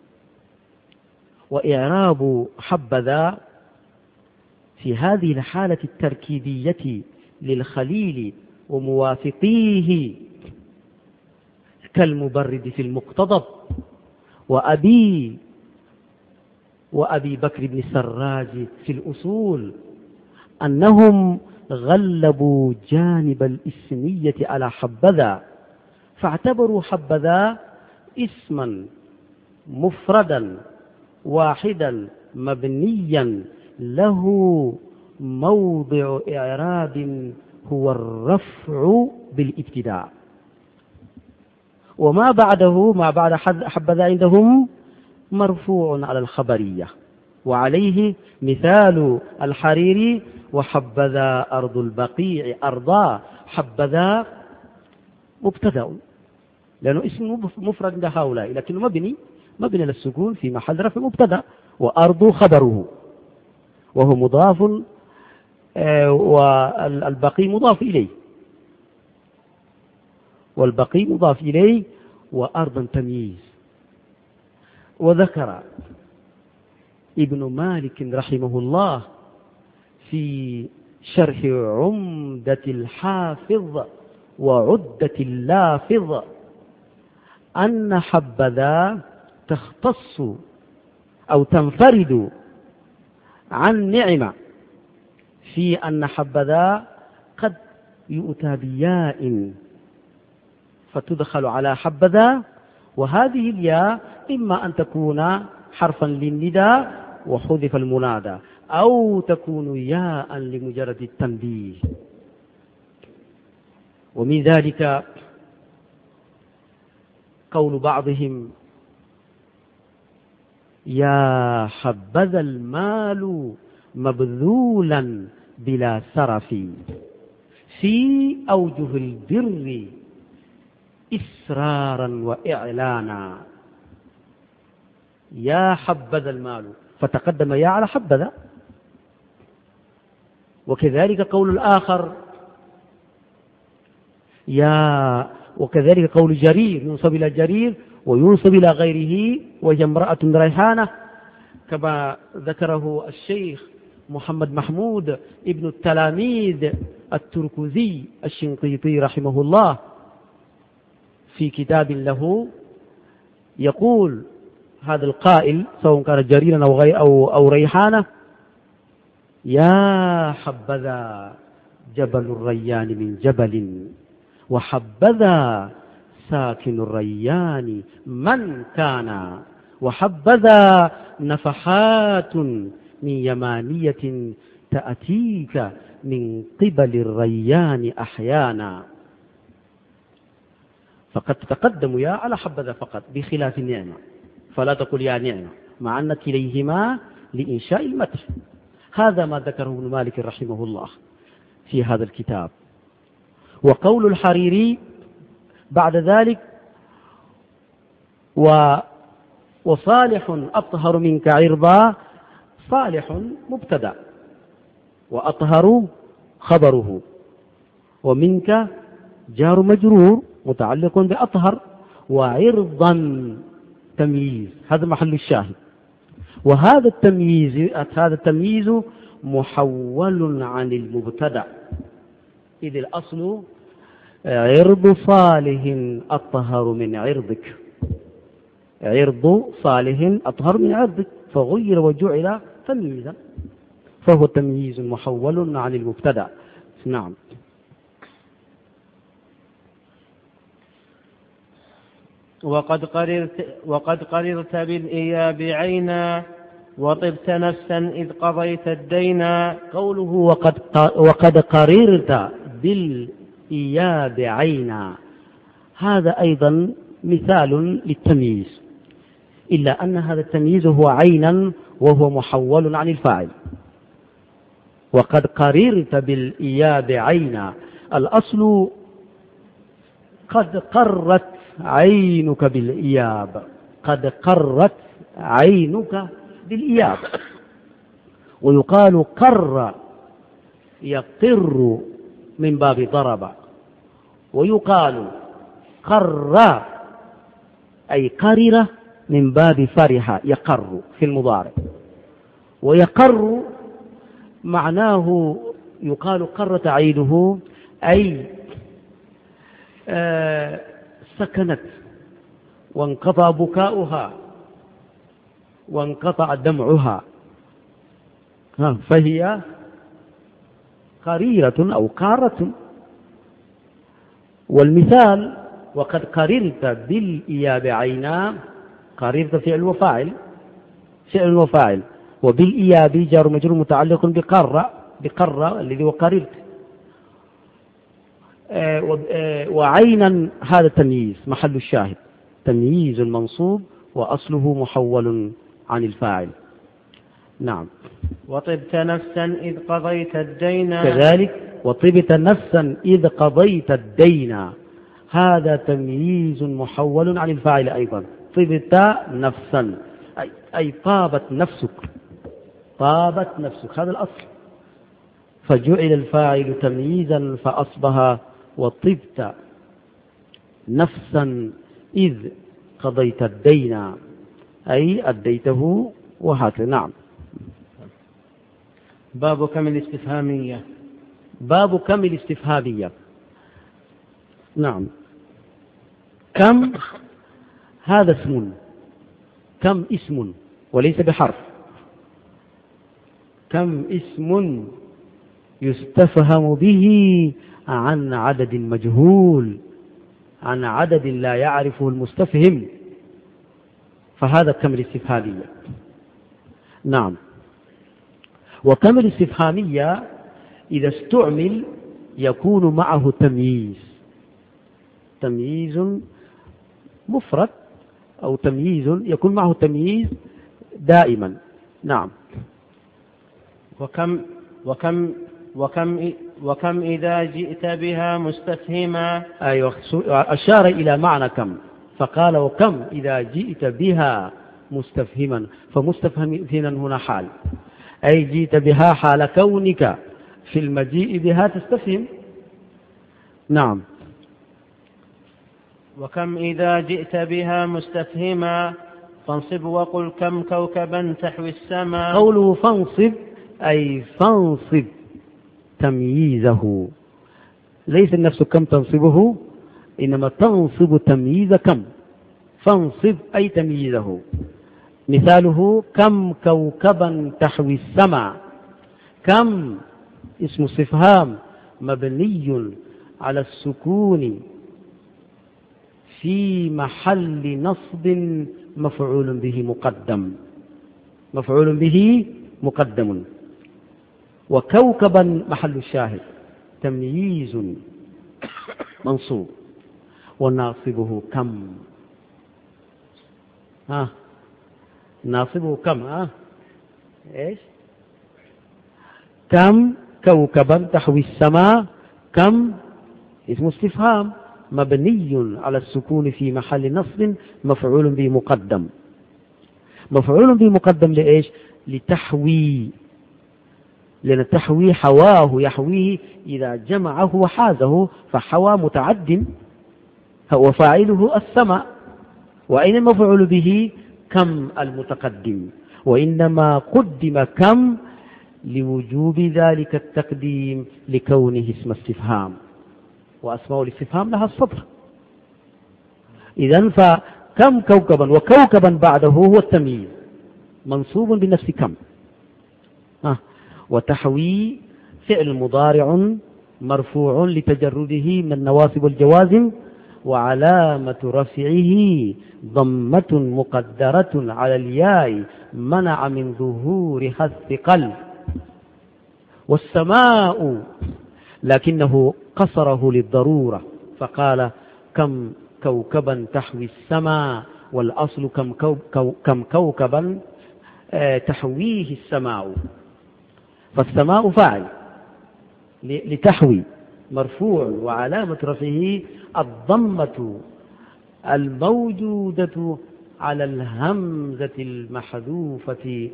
وإعراب حبذا في هذه الحالة التركيبية للخليل وموافقيه كالمبرد في المقتضب وأبي وأبي بكر بن السراج في الأصول، أنهم غلبوا جانب الإسمية على حبذا، فاعتبروا حبذا اسما مفردا واحدا مبنيا له موضع إعراب هو الرفع بالابتداء، وما بعده ما بعد حبذا عندهم مرفوع على الخبرية. وعليه مثال الحريري: وحبذا أرض البقيع أرضا، حبذا مبتدأ لأنه اسم مفرد لهؤلاء، لكنه مبني مبني للسكون في محل رفع مبتدأ، وأرض خبره وهو مضاف آه والبقي مضاف إليه، والبقي مضاف إليه، وأرضا تمييز. وذكر ابن مالك رحمه الله في شرح عمدة الحافظ وعدة اللافظ أن حبذا تختص أو تنفرد عن نعمة في أن حبذا قد يؤتى بياء فتدخل على حبذا، وهذه الياء إما أن تكون حرفا للنداء وحذف المنادى، أو تكون ياء لمجرد التنبيه. ومن ذلك قول بعضهم: يا حبذا المال مبذولا بلا سرف في أوجه البر إسرارا وإعلانا. يا حبذا المال، فتقدم يا على حبذا. وكذلك قول الآخر يا وكذلك قول جرير ينصب إلى جرير وينصب إلى غيره، وهي امرأة ريحانة، كما ذكره الشيخ محمد محمود ابن التلاميذ التركزي الشنقيطي رحمه الله في كتاب له، يقول هذا القائل سواء كان جريرا أو, غير أو, أو ريحانة: يا حبذا جبل الريان من جبل، وحبذا ساكن الريان من كان، وحبذا نفحات من يمانية تأتيك من قبل الريان أحيانا. فقد تقدم يا على حبذا فقط بخلاف النعمة، فلا تقل يا نعمة، مع أن كليهما لإنشاء المدح. هذا ما ذكره ابن مالك رحمه الله في هذا الكتاب. وقول الحريري بعد ذلك: و وصالح أطهر منك عرضا، صالح مبتدأ وأطهر خبره، ومنك جار مجرور متعلق بأطهر، وعرضا تمييز، هذا محل الشاهد. وهذا التمييز هذا التمييز محول عن المبتدأ، إذ الأصل عرض صالح أطهر من عرضك، عرض صالح أطهر من عرضك، فغير وجعل تمييزا، فهو تمييز محول عن المبتدأ. نعم. وقد قررت, وقد قررت بالإياب عينا، وطبت نفسا إذ قضيت الدينا. قوله وقد, وقد قررت بالإياب عينا، هذا أيضا مثال للتمييز. إلا أن هذا التمييز هو عينا وهو محول عن الفاعل. وقد قررت بالإياب عينا، الأصل قد قرت عينك بالإياب، قد قرت عينك بالإياب. ويقال قر يقر من باب ضرب، ويقال قر أي قرر من باب فرح يقر في المضارع. ويقر معناه يقال قرت عينه أي آه سكنت وانقطع بكاؤها وانقطع دمعها، فهي قريرة أو قارة. والمثال وقد قررت بالإياب عينا، قررت فعل وفاعل، فعل وفاعل، وبالإياب جار مجرور متعلق بقر، بقر الذي هو قررت. آه آه وعينا هذا تمييز محل الشاهد، تمييز منصوب وأصله محول عن الفاعل. نعم. وطبت نفسا إذ قضيت الدين، كذلك وطبت نفسا إذ قضيت الدين، هذا تمييز محول عن الفاعل أيضا. طبت نفسا أي, أي طابت نفسك، طابت نفسك، هذا الأصل، فجعل الفاعل تمييزا فأصبح وطبت نفسا إذ قضيت الدين أي أديته وهكذا. نعم. باب كم الاستفهامية. باب كم الاستفهامية. نعم. كم هذا اسم، كم اسم وليس بحرف. كم اسم يستفهم به عن عدد مجهول، عن عدد لا يعرفه المستفهم، فهذا كم الاستفهامية. نعم. وكم الاستفهامية إذا استعمل يكون معه تمييز، تمييز مفرد أو تمييز يكون معه تمييز دائما. نعم. وكم وكم وكم وكم إذا جئت بها مستفهما. أيوة، أشار إلى معنى كم فقال وكم إذا جئت بها مستفهما، فمستفهم هنا حال، أي جئت بها حال كونك في المجيء بها تستفهم. نعم. وكم إذا جئت بها مستفهما فانصب وقل كم كوكبا تحوي السماء. قوله فانصب أي فانصب تمييزه، ليس النفس كم تنصبه، إنما تنصب تمييز كم، فانصب أي تمييزه. مثاله كم كوكبا تحوي السماء. كم اسم استفهام مبني على السكون في محل نصب مفعول به مقدم، مفعول به مقدم. وكوكبا محل الشاهد تمييز منصوب، وناصبه كم. ها ناصبه كم. ها ايش؟ كم كوكبا تحوي السماء. كم اسم استفهام مبني على السكون في محل نصب مفعول به مقدم. مفعول به مقدم لإيش؟ لتحوي، لأن التحوي حواه يحويه إذا جمعه وحازه، فحوى متعد وفاعله السماء. وأين المفعول به؟ كم المتقدم. وإنما قدم كم لوجوب ذلك التقديم لكونه اسم استفهام، وأسماء الاستفهام لها الصدر. إذن فكم كوكبا، وكوكبا بعده هو التمييز منصوب بنفس كم. آه. وتحوي فعل مضارع مرفوع لتجرده من النواصب والجوازم، وعلامة رفعه ضمة مقدرة على الياء منع من ظهورها الثقل. والسماء لكنه قصره للضرورة فقال كم كوكبا تحوي السماء والأصل كم, كو كم كوكبا تحويه السماء، فالسماء فاعل لتحوي مرفوع وعلامة رفعه الضمة الموجودة على الهمزة المحذوفة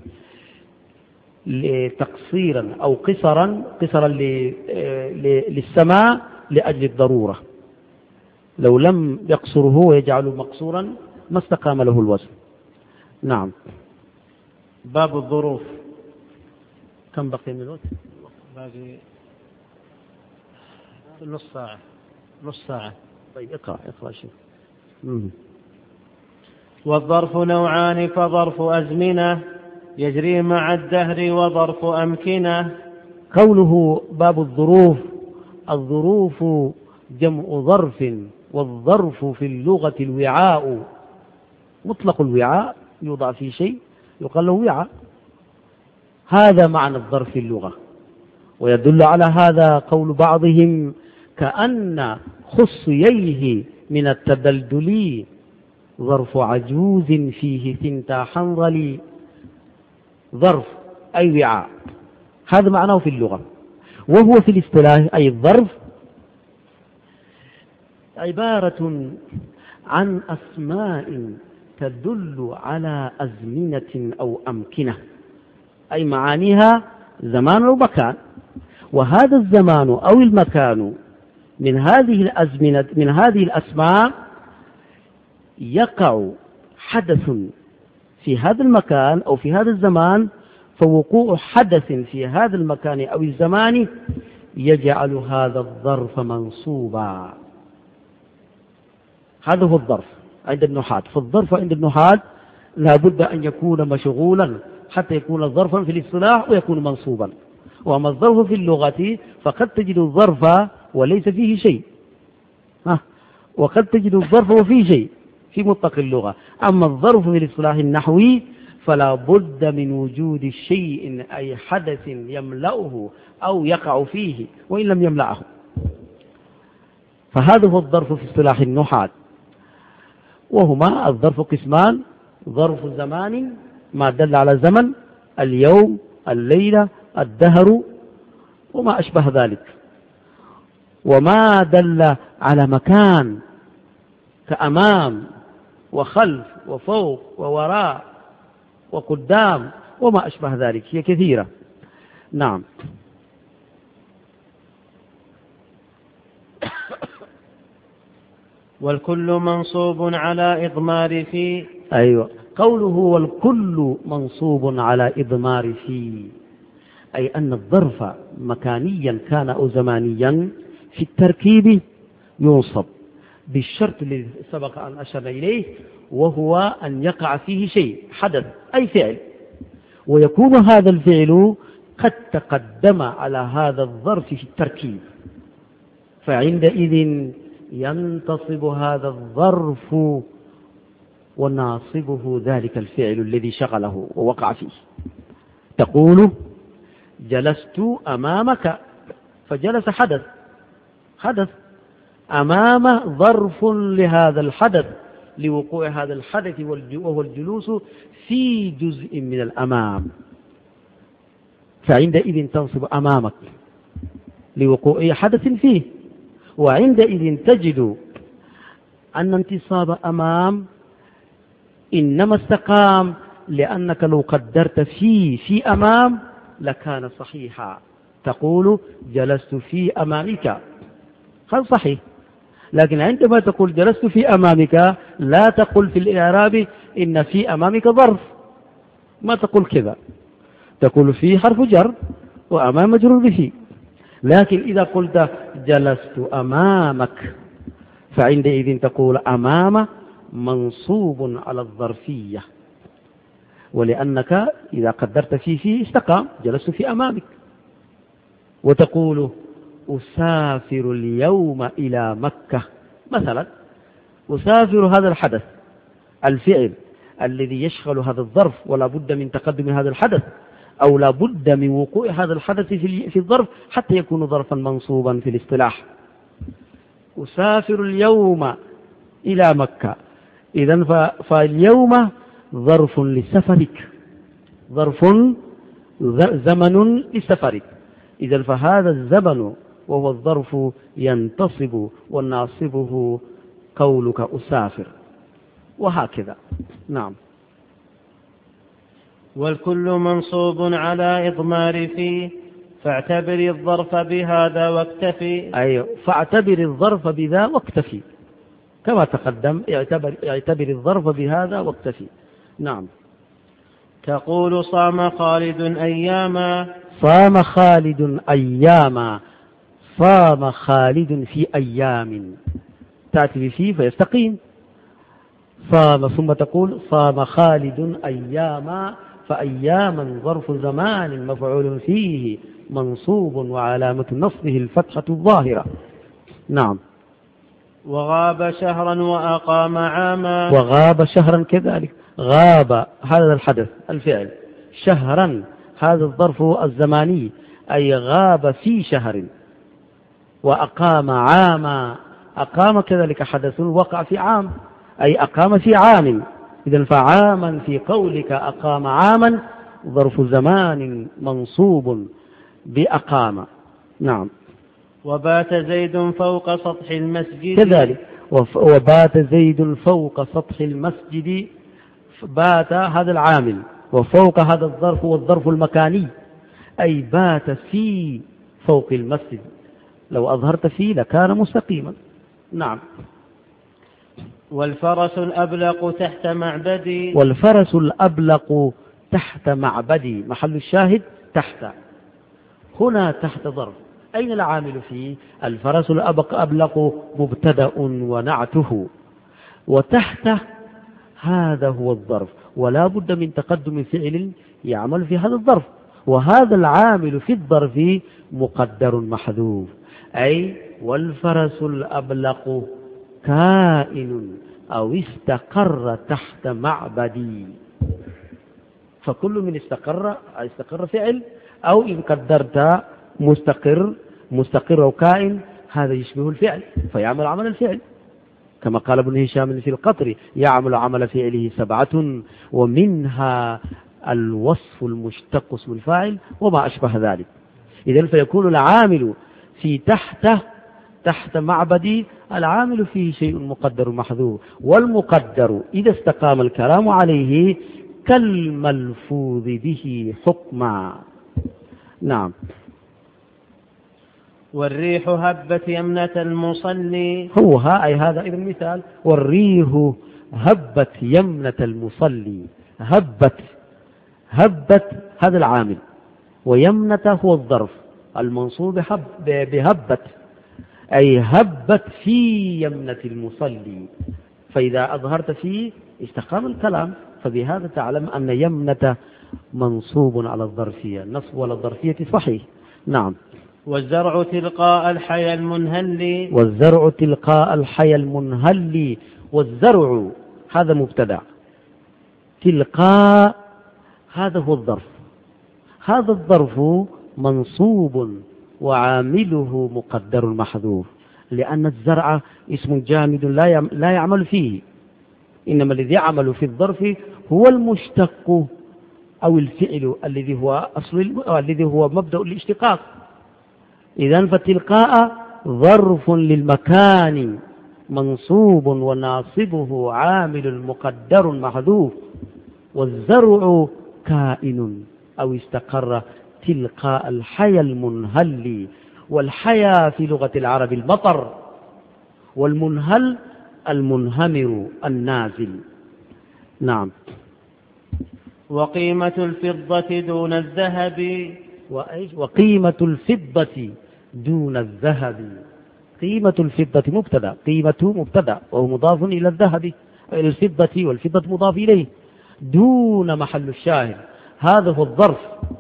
تقصيرا أو قصرا قصرا للسماء لأجل الضرورة. لو لم يقصره ويجعله مقصورا ما استقام له الوزن. نعم. باب الظروف. كم بقي من الوقت؟ باقي نص ساعة. نص ساعة. طيب اقرأ اقرأ شيء. والظرف نوعان، فظرف أزمنة يجري مع الدهر وظرف أمكنة. قوله باب الظروف، الظروف جمع ظرف، والظرف في اللغة الوعاء، مطلق الوعاء يوضع في شيء يقال له وعاء، هذا معنى الظرف في اللغة. ويدل على هذا قول بعضهم كأن خصييه من التدلدل ظرف عجوز فيه ثنتا حنظل، ظرف أي وعاء، هذا معناه في اللغة. وهو في الاصطلاح أي الظرف عبارة عن أسماء تدل على أزمنة أو أمكنة، أي معانيها زمان أو مكان، وهذا الزمان أو المكان من هذه الأزمنة من هذه الأسماء يقع حدث في هذا المكان أو في هذا الزمان، فوقوع حدث في هذا المكان أو الزمان يجعل هذا الظرف منصوبا. هذا هو الظرف عند النحاة. فالظرف عند النحاة لا بد أن يكون مشغولا حتى يكون ظرفا في الاصطلاح ويكون منصوبا. وأما الظرف في اللغة فقد تجد الظرف وليس فيه شيء، ها، وقد تجد الظرف وفيه شيء في مطلق اللغة. أما الظرف في الاصطلاح النحوي فلا بد من وجود شيء أي حدث يملأه أو يقع فيه وإن لم يملأه، فهذا هو الظرف في اصطلاح النحاة. وهما الظرف قسمان: ظرف زمان ما دل على زمن، اليوم، الليلة، الدهر وما أشبه ذلك، وما دل على مكان كأمام وخلف وفوق ووراء وقدام وما أشبه ذلك، هي كثيرة. نعم. والكل منصوب على إضمار في. أيوة، قوله والكل منصوب على إضمار في، أي أن الظرف مكانيا كان أو زمانيا في التركيب ينصب بالشرط الذي سبق أن أشرنا إليه، وهو أن يقع فيه شيء حدث أي فعل، ويكون هذا الفعل قد تقدم على هذا الظرف في التركيب، فعندئذ ينتصب هذا الظرف وناصبه ذلك الفعل الذي شغله ووقع فيه. تقول جلست أمامك، فجلس حدث حدث أمام ظرف لهذا الحدث لوقوع هذا الحدث وهو الجلوس في جزء من الأمام، فعندئذ تنصب أمامك لوقوع حدث فيه. وعندئذ تجد أن انتصاب أمام إنما استقام لأنك لو قدرت في في أمام لكان صحيحا. تقول جلست في أمامك، هذا صحيح، لكن عندما تقول جلست في أمامك لا تقل في الإعراب إن في أمامك ظرف، ما تقول كذا، تقول في حرف جر وأمام مجرور به. لكن إذا قلت جلست أمامك فعندئذ تقول أمام منصوب على الظرفية، ولأنك إذا قدرت فيه فيه استقام، جلست في أمامك. وتقول أسافر اليوم إلى مكة مثلا، أسافر هذا الحدث الفعل الذي يشغل هذا الظرف ولا بد من تقدم هذا الحدث أو لا بد من وقوع هذا الحدث في الظرف حتى يكون ظرفا منصوبا في الاصطلاح. أسافر اليوم إلى مكة، إذن فاليوم ظرف لسفرك، ظرف زمن لسفرك. إذن فهذا الزمن وهو الظرف ينتصب وناصبه قولك أسافر، وهكذا. نعم. والكل منصوب على إضمار فيه، فاعتبر الظرف بهذا واكتفي. أيوه، فاعتبر الظرف بذا واكتفي كما تقدم. اعتبر, اعتبر الظرف بهذا واكتفي. نعم. تقول صام خالد أياما. صام خالد أياما، صام خالد في أيام، تأتي فيه فيستقيم. صام ثم تقول صام خالد أياما، فأياما ظرف زمان مفعول فيه منصوب وعلامة نصبه الفتحة الظاهرة. نعم. وغاب شهرا وأقام عاما. وغاب شهرا كذلك، غاب هذا الحدث الفعل، شهرا هذا الظرف الزماني أي غاب في شهر، وأقام عاما، أقام كذلك حدث وقع في عام أي أقام في عام. إذن فعاما في قولك أقام عاما ظرف زمان منصوب بأقام. نعم. وبات زيد فوق سطح المسجد. كذلك، وبات زيد فوق سطح المسجد، بات هذا العامل، وفوق هذا الظرف والظرف المكاني أي بات في فوق المسجد، لو أظهرت فيه لكان مستقيما. نعم. والفرس الأبلق تحت معبدي. والفرس الأبلق تحت معبدي، محل الشاهد تحت، هنا تحت ظرف. أين العامل فيه؟ الفرس الأبلق مبتدأ ونعته، وتحت هذا هو الظرف، ولا بد من تقدم فعل يعمل في هذا الظرف، وهذا العامل في الظرف مقدر محذوف، أي والفرس الأبلق كائن أو استقر تحت معبدي. فكل من استقر استقر فعل، أو إن قدرت مستقر مستقر أو كائن، هذا يشبه الفعل فيعمل عمل الفعل، كما قال ابن هشام في القطر يعمل عمل فعله سبعة ومنها الوصف المشتق اسم الفاعل وما أشبه ذلك. إذن فيكون العامل في تحت تحت معبدي، العامل فيه شيء مقدر محذوف، والمقدر إذا استقام الكلام عليه كالملفوظ به حكما. نعم. والريح هبت يمنة المصلي. هو ها أي هذا إذن مثال، والريح هبت يمنة المصلي، هبت هبت هذا العامل، ويمنة هو الظرف المنصوب بهبت أي هبت في يمنة المصلي، فإذا أظهرت فيه استقام الكلام، فبهذا تعلم أن يمنة منصوب على الظرفية، النصب على الظرفية صحيح. نعم. والزرع تلقاء الحي المنهل. والزرع تلقاء الحي المنهل، والزرع هذا مبتدأ، تلقاء هذا هو الظرف، هذا الظرف منصوب وعامله مقدر محذوف، لأن الزرع اسم جامد لا يعمل فيه، إنما الذي يعمل في الظرف هو المشتق أو الفعل الذي هو أصل الذي هو مبدأ الاشتقاق. إذن فتلقاء ظرف للمكان منصوب وناصبه عامل مقدر محذوف، والزرع كائن أو استقر تلقاء الحي المنهل، والحيا في لغة العرب المطر، والمنهل المنهمر النازل. نعم. وقيمة الفضة دون الذهب. وقيمة الفضة دون الذهب، قيمة الفضة مبتدأ، قيمة مبتدأ وهو مضاف إلى الذهب إلى الفضة، والفضة مضاف إليه، دون محل الشاهد هذا هو الظرف،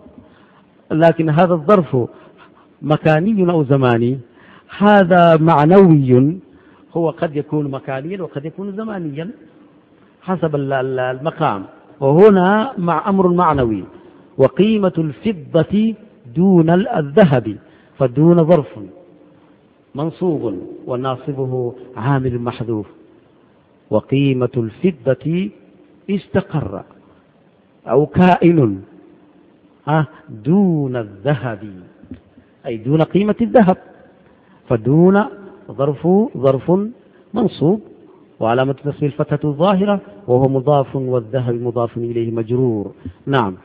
لكن هذا الظرف مكاني أو زماني، هذا معنوي، هو قد يكون مكانيا وقد يكون زمانيا حسب المقام، وهنا مع أمر معنوي. وقيمة الفضة دون الذهب، فدون ظرف منصوب وناصبه عامل محذوف، وقيمة الفضة استقر أو كائن دون الذهب، أي دون قيمة الذهب، فدون ظرف ظرف منصوب وعلامة نصب الفتحة الظاهرة وهو مضاف والذهب مضاف إليه مجرور. نعم.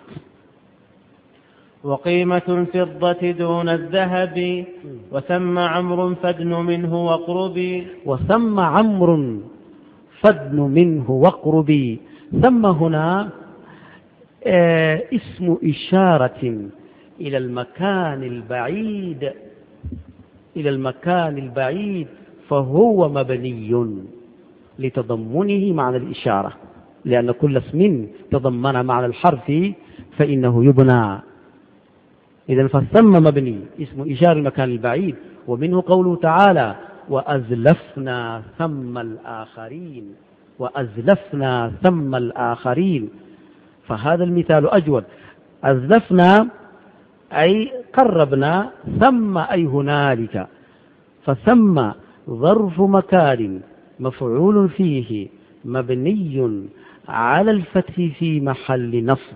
وقيمة الفضة دون الذهب وثم عمرو فادن منه واقربي. وثم عمرو فادن منه واقربي. ثم هنا آه اسم إشارة إلى المكان البعيد، إلى المكان البعيد، فهو مبني لتضمنه معنى الإشارة، لأن كل اسم تضمن معنى الحرف فإنه يبنى. إذن فالثم مبني اسم إشارة المكان البعيد، ومنه قوله تعالى وأزلفنا ثم الآخرين، وأزلفنا ثم الآخرين، فهذا المثال أجود. أزلفنا أي قربنا، ثم أي هنالك، فثم ظرف مكان مفعول فيه مبني على الفتح في محل نصب،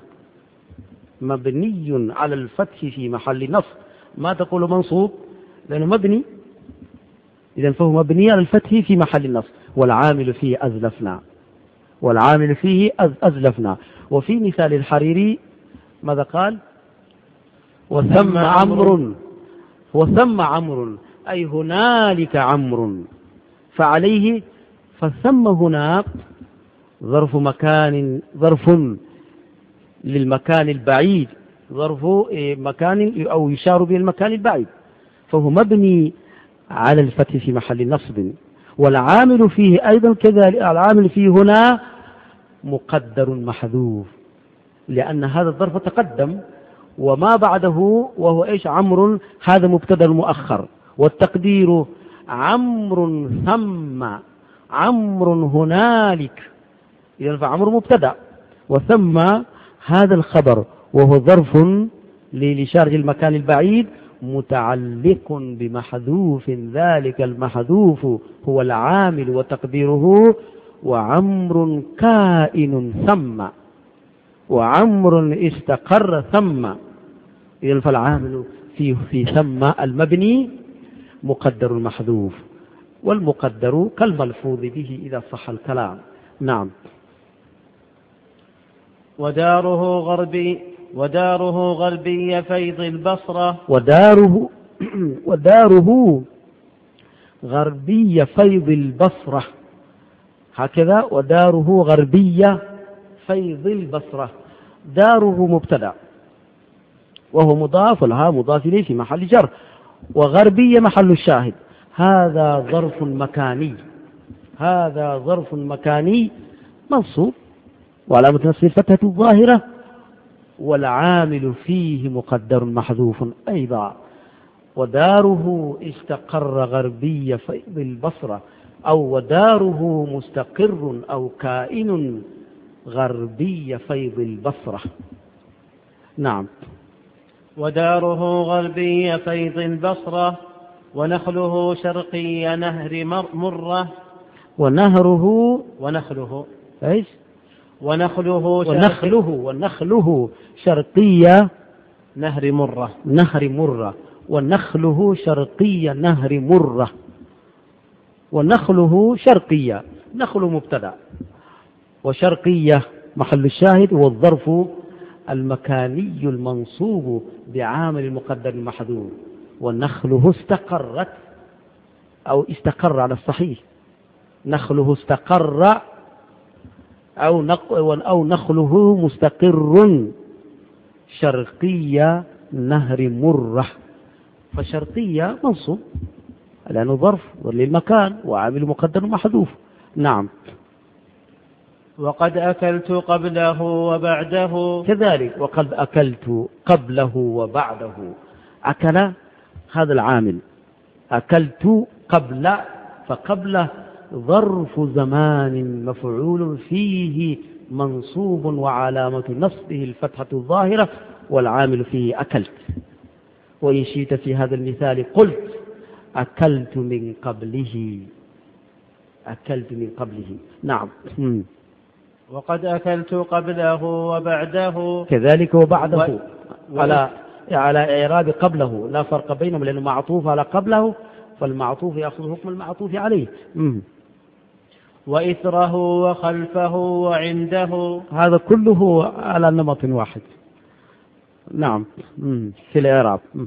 مبني على الفتح في محل نصب. ما تقول منصوب لأنه مبني، إذن فهو مبني على الفتح في محل نصب، والعامل فيه أزلفنا، والعامل فيه أزلفنا. وفي مثال الحريري ماذا قال؟ وثم عمرو، وثم عمرو أي هنالك عمرو، فعليه فثم هنا ظرف مكان، ظرف للمكان البعيد، ظرف مكان أو يشار به المكان البعيد، فهو مبني على الفتح في محل نصب. والعامل فيه أيضا كذلك، العامل فيه هنا مقدر محذوف، لأن هذا الظرف تقدم وما بعده وهو إيش؟ عمرو، هذا مبتدا مؤخر، والتقدير عمرو ثم عمرو هنالك، إذن فعمرو مبتدا وثم هذا الخبر، وهو ظرف لإشارة المكان البعيد متعلق بمحذوف، ذلك المحذوف هو العامل وتقديره وعمر كائن ثم، وعمر استقر ثم. إذن فالعامل في في ثم المبني مقدر محذوف، والمقدر كالملفوظ به إذا صح الكلام. نعم. وداره غربي، وداره غربي فيض البصرة، وداره وداره غربي فيض البصرة، هكذا. وداره غربي فيض البصرة، داره مبتدأ وهو مضاف، لها مضاف إليه في محل جر، وغربية محل الشاهد. هذا ظرف مكاني، هذا ظرف مكاني منصوب وعلامة نصبه الفتحة الظاهرة، والعامل فيه مقدر محذوف أيضا. وداره استقر غربي فيض البصرة، أو وداره مستقر أو كائن غربي فيض البصرة. نعم. وداره غربي فيض البصرة ونخله شرقي نهر مرة، ونهره ونخله ايش؟ ونخله ونخله ونخله شرقية نهر مرة، نهر مرة، ونخله شرقية نهر مرة، ونخله شرقية، نخل مبتدأ وشرقية محل الشاهد، والظرف المكاني المنصوب بعامل المقدر المحذوف. ونخله استقرت أو استقر على الصحيح، نخله استقر أو أو نخله مستقر شرقية نهر مرة، فشرقية منصوب لأنه ظرف للمكان وعامل مقدر محذوف. نعم. وقد أكلت قبله وبعده، كذلك وقد أكلت قبله وبعده. أكل هذا العامل، أكلت قبل، فقبله ظرف زمان مفعول فيه منصوب وعلامة نصبه الفتحة الظاهرة، والعامل فيه أكلت. وإن شئت في هذا المثال قلت أكلت من قبله، أكلت من قبله. نعم. وقد أكلت قبله وبعده كذلك وبعده و... و... على على إعراب قبله، لا فرق بينهم لأنه معطوف على قبله، فالمعطوف يأخذ حكم المعطوف عليه. مم. وإثره وخلفه وعنده، هذا كله على نمط واحد. نعم. مم. في الإعراب. مم.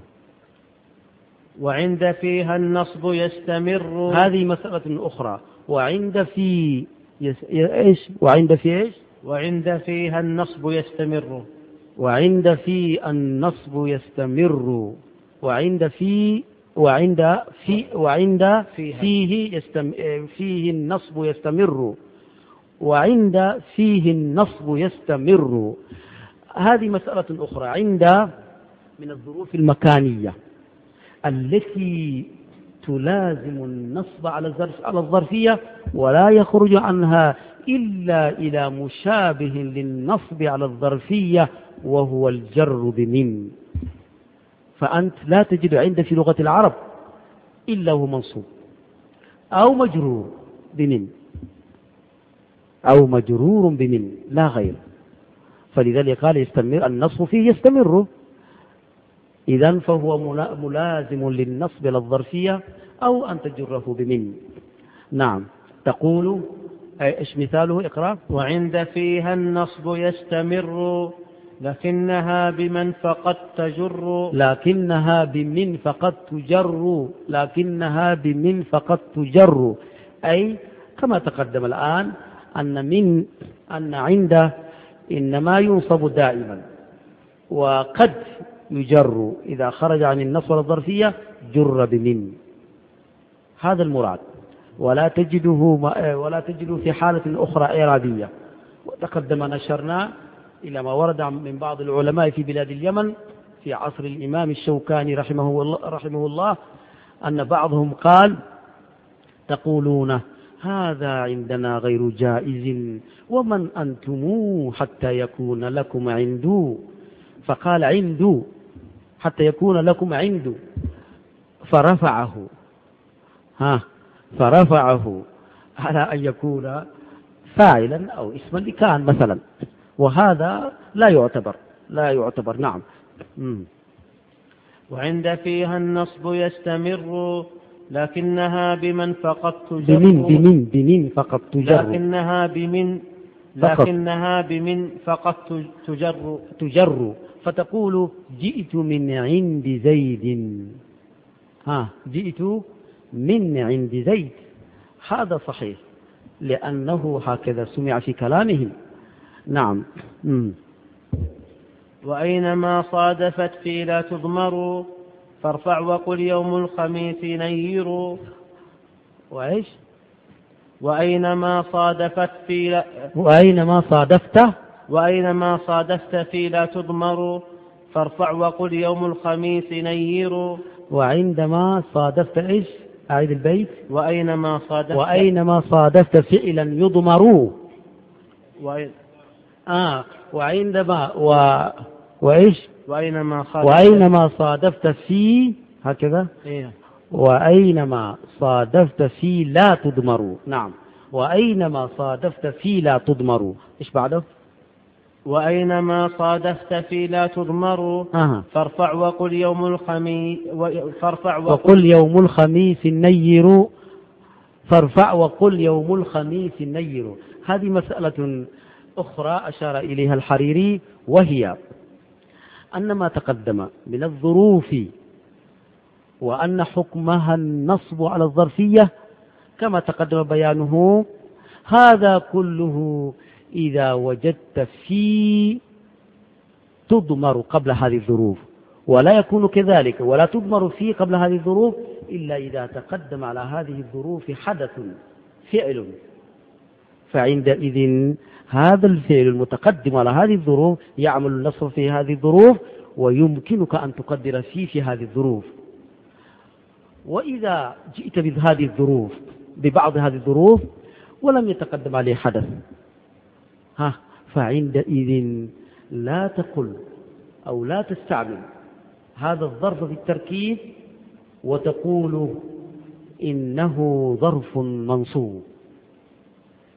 وعند فيها النصب يستمر. هذه مسألة أخرى. وعند في يس... إيش وعند في إيش وعند فيها النصب يستمر. وعند في النصب يستمر. وعند في وعند في وعند فيه يستم... فيه النصب يستمر. وعند فيه النصب يستمر. هذه مسألة أخرى. عند من الظروف المكانية التي تلازم النصب على الظرف على الظرفية ولا يخرج عنها إلا إلى مشابه للنصب على الظرفية، وهو الجر بمن. فأنت لا تجد عند في لغة العرب إلا هو منصوب أو مجرور بمن أو مجرور بمن لا غير. فلذلك قال يستمر النصب فيه يستمر. إذن فهو ملازم للنصب للظرفية أو أن تجره بمن. نعم. تقول إيش مثاله؟ اقرأ. وعند فيها النصب يستمر لكنها بمن فقد تجر. لكنها بمن فقد تجر. لكنها بمن فقد تجر. أي كما تقدم الآن أن من أن عند إنما ينصب دائما، وقد يجر إذا خرج عن النصب الظرفية جر بمن. هذا المراد. ولا تجده ولا تجده في حالة أخرى إعرابية. وتقدم نشرنا إلى ما ورد من بعض العلماء في بلاد اليمن في عصر الإمام الشوكاني رحمه الله, رحمه الله أن بعضهم قال تقولون هذا عندنا غير جائز، ومن أنتم حتى يكون لكم عندو. فقال عندو حتى يكون لكم عنده، فرفعه ها فرفعه على أن يكون فاعلا أو اسما لكان مثلا، وهذا لا يعتبر لا يعتبر. نعم. مم. وعند فيها النصب يستمر لكنها بمن فقد تجر. بمن بمن بمن فقد تجر. لكنها بمن لكنها بمن فقد تجر تجر. فتقول جئت من عند زيد. ها جئت من عند زيد. هذا صحيح لأنه هكذا سمع في كلامهم. نعم. مم. وأينما صادفت في لا تضمر فارفع وقل يوم الخميس نير. وإيش وأينما صادفت في لا وأينما صادفت وأينما صادفت في لا تضمر فارفع وقل يوم الخميس نير. وعندما صادفت إيش؟ أعيد البيت. وأينما صادفت وأينما صادفت فعلا يضمر. وأي... آه وعندما و... وإيش وأينما صادفت وأينما صادفت في هكذا. إيه. وأينما صادفت في لا تضمر. نعم. وأينما صادفت في لا تضمر. إيش بعده؟ وأينما صادفت في لا تضمر آه. فارفع وقل يوم الخميس فارفع وقل, وقل يوم الخميس النير. فارفع وقل يوم الخميس النير. هذه مسألة أخرى أشار إليها الحريري، وهي أن ما تقدم من الظروف وأن حكمها النصب على الظرفية كما تقدم بيانه، هذا كله إذا وجدت في تضمر قبل هذه الظروف، ولا يكون كذلك ولا تضمر في قبل هذه الظروف إلا إذا تقدم على هذه الظروف حدث فعل. فعندئذ هذا الفعل المتقدم على هذه الظروف يعمل النصب في هذه الظروف، ويمكنك أن تقدر فيه في هذه الظروف. وإذا جئت بهذه الظروف ببعض هذه الظروف ولم يتقدم عليه حدث، ها فعندئذ لا تقل أو لا تستعمل هذا الظرف في التركيب وتقول إنه ظرف منصوب.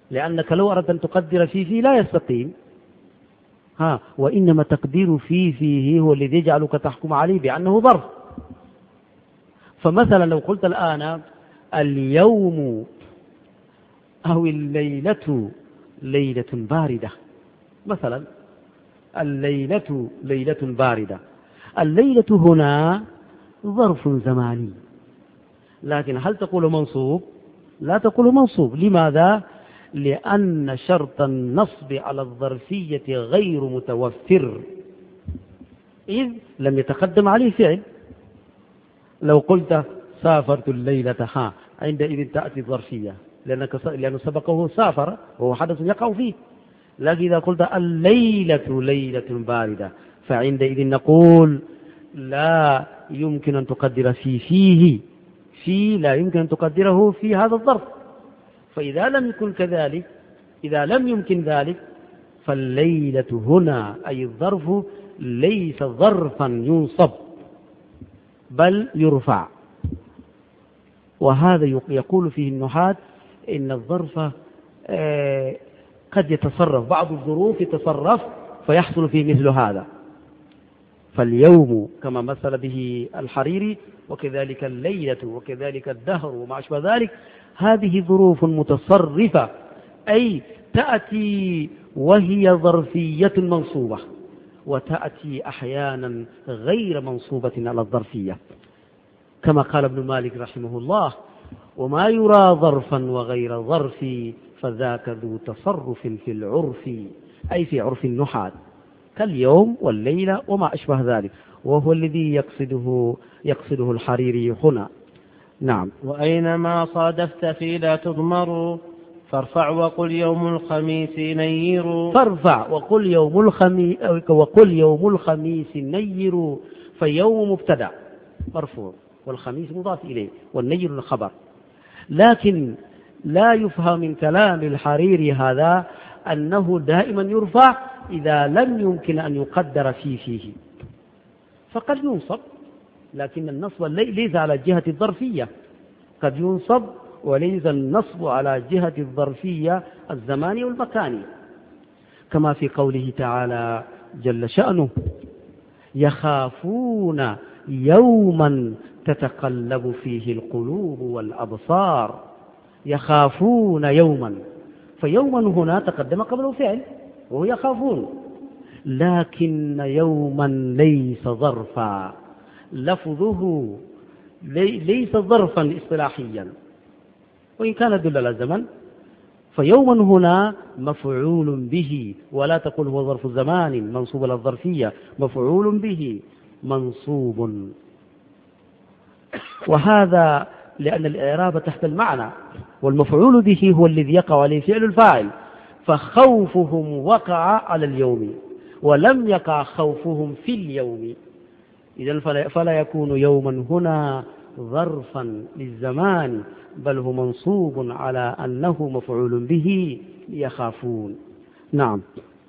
لأنك لو أردت أن تقدر في فيه لا يستقيم. ها وإنما تقدير في فيه هو الذي يجعلك تحكم عليه بأنه ظرف. فمثلا لو قلت الآن اليوم أو الليلة ليلة باردة، مثلا الليلة ليلة باردة، الليلة هنا ظرف زماني، لكن هل تقول منصوب؟ لا تقول منصوب. لماذا؟ لأن شرط النصب على الظرفية غير متوفر، إذ لم يتقدم عليه فعل. لو قلت سافرت الليلة ها عندئذ تأتي الظرفية، لأنك لأنه سبقه سافر وهو حدث يقع فيه. لكن إذا قلت الليلة ليلة باردة فعندئذ نقول لا يمكن أن تقدر في فيه في لا يمكن أن تقدره في هذا الظرف. فإذا لم يكن كذلك، إذا لم يمكن ذلك، فالليلة هنا أي الظرف ليس ظرفا ينصب بل يرفع. وهذا يقول فيه النحاة إن الظرف قد يتصرف، بعض الظروف يتصرف فيحصل فيه مثل هذا. فاليوم كما مثل به الحريري، وكذلك الليلة، وكذلك الدهر وما أشبه ذلك، هذه ظروف متصرفة، أي تأتي وهي ظرفية منصوبة، وتأتي أحيانا غير منصوبة على الظرفية، كما قال ابن مالك رحمه الله: وما يرى ظرفا وغير ظرف فذاك ذو تصرف في العرف، أي في عرف النحاة، كاليوم والليلة وما أشبه ذلك، وهو الذي يقصده يقصده الحريري هنا. نعم. وأينما صادفت في لا تضمر فارفع وقل يوم الخميس نير. فارفع وقل يوم الخميس وقل يوم الخميس نير، فيوم مبتدأ مرفوع والخميس مضاف إليه والنير الخبر. لكن لا يفهم من كلام الحريري هذا أنه دائما يرفع إذا لم يمكن أن يقدر في فيه، فقد ينصب، لكن النصب ليس على جهة الظرفية، قد ينصب وليس النصب على جهة الظرفية الزماني والمكاني، كما في قوله تعالى جل شأنه: يخافون يوما تتقلب فيه القلوب والأبصار. يخافون يوما، فيوما هنا تقدم قبله فعل وهو يخافون، لكن يوما ليس ظرفا، لفظه ليس ظرفا اصطلاحيا وإن كان يدل على الزمن. فيوما هنا مفعول به، ولا تقل هو ظرف زمان منصوب على الظرفية، مفعول به منصوب. وهذا لأن الإعراب تحت المعنى، والمفعول به هو الذي يقع عليه فعل الفاعل، فخوفهم وقع على اليوم ولم يقع خوفهم في اليوم، إذن فلا يكون يوما هنا ظرفا للزمان، بل هو منصوب على أنه مفعول به يخافون. نعم.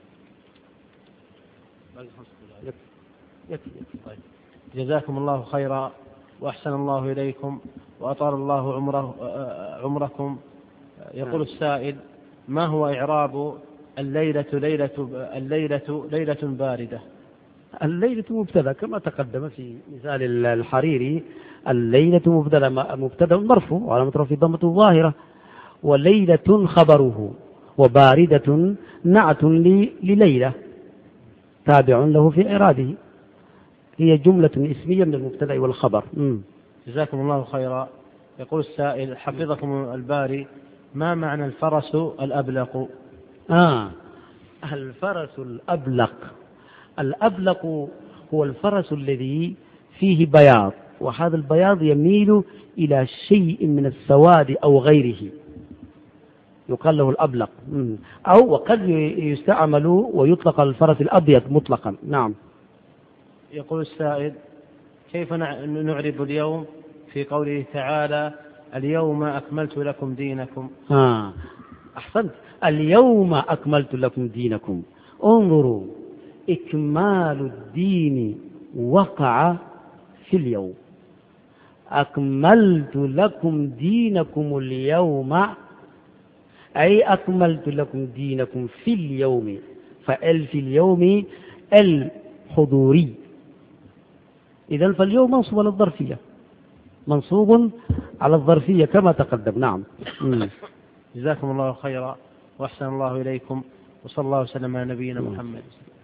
جزاكم الله خيرا وأحسن الله إليكم وأطال الله عمره عمركم. يقول السائل: ما هو إعراب الليلة ليلة الليلة ليلة باردة؟ الليلة مبتدأ كما تقدم في مثال الحريري، الليلة مبتدأ مبتدأ مرفوع وعلامة رفعه ضمة ظاهرة، وليلة خبره، وباردة نعت لليلة تابع له في إعرابه، هي جملة اسمية من المبتدأ والخبر. مم. جزاكم الله خيرا. يقول السائل حفظكم الباري: ما معنى الفرس الأبلق؟ آه الفرس الأبلق، الأبلق هو الفرس الذي فيه بياض، وهذا البياض يميل إلى شيء من السواد أو غيره، يقال له الأبلق. أو وقد يستعمل ويطلق الفرس الأبيض مطلقا. نعم. يقول السائل: كيف نعرب اليوم في قوله تعالى: اليوم أكملت لكم دينكم؟ آه. أحسنت، اليوم أكملت لكم دينكم. انظروا، إكمال الدين وقع في اليوم، أكملت لكم دينكم اليوم، أي أكملت لكم دينكم في اليوم، فال في اليوم الحضوري. إذن فاليوم منصوب على الظرفية، منصوب على الظرفية كما تقدم. نعم. جزاكم الله خيرا وأحسن الله إليكم، وصلى الله وسلم على نبينا محمد.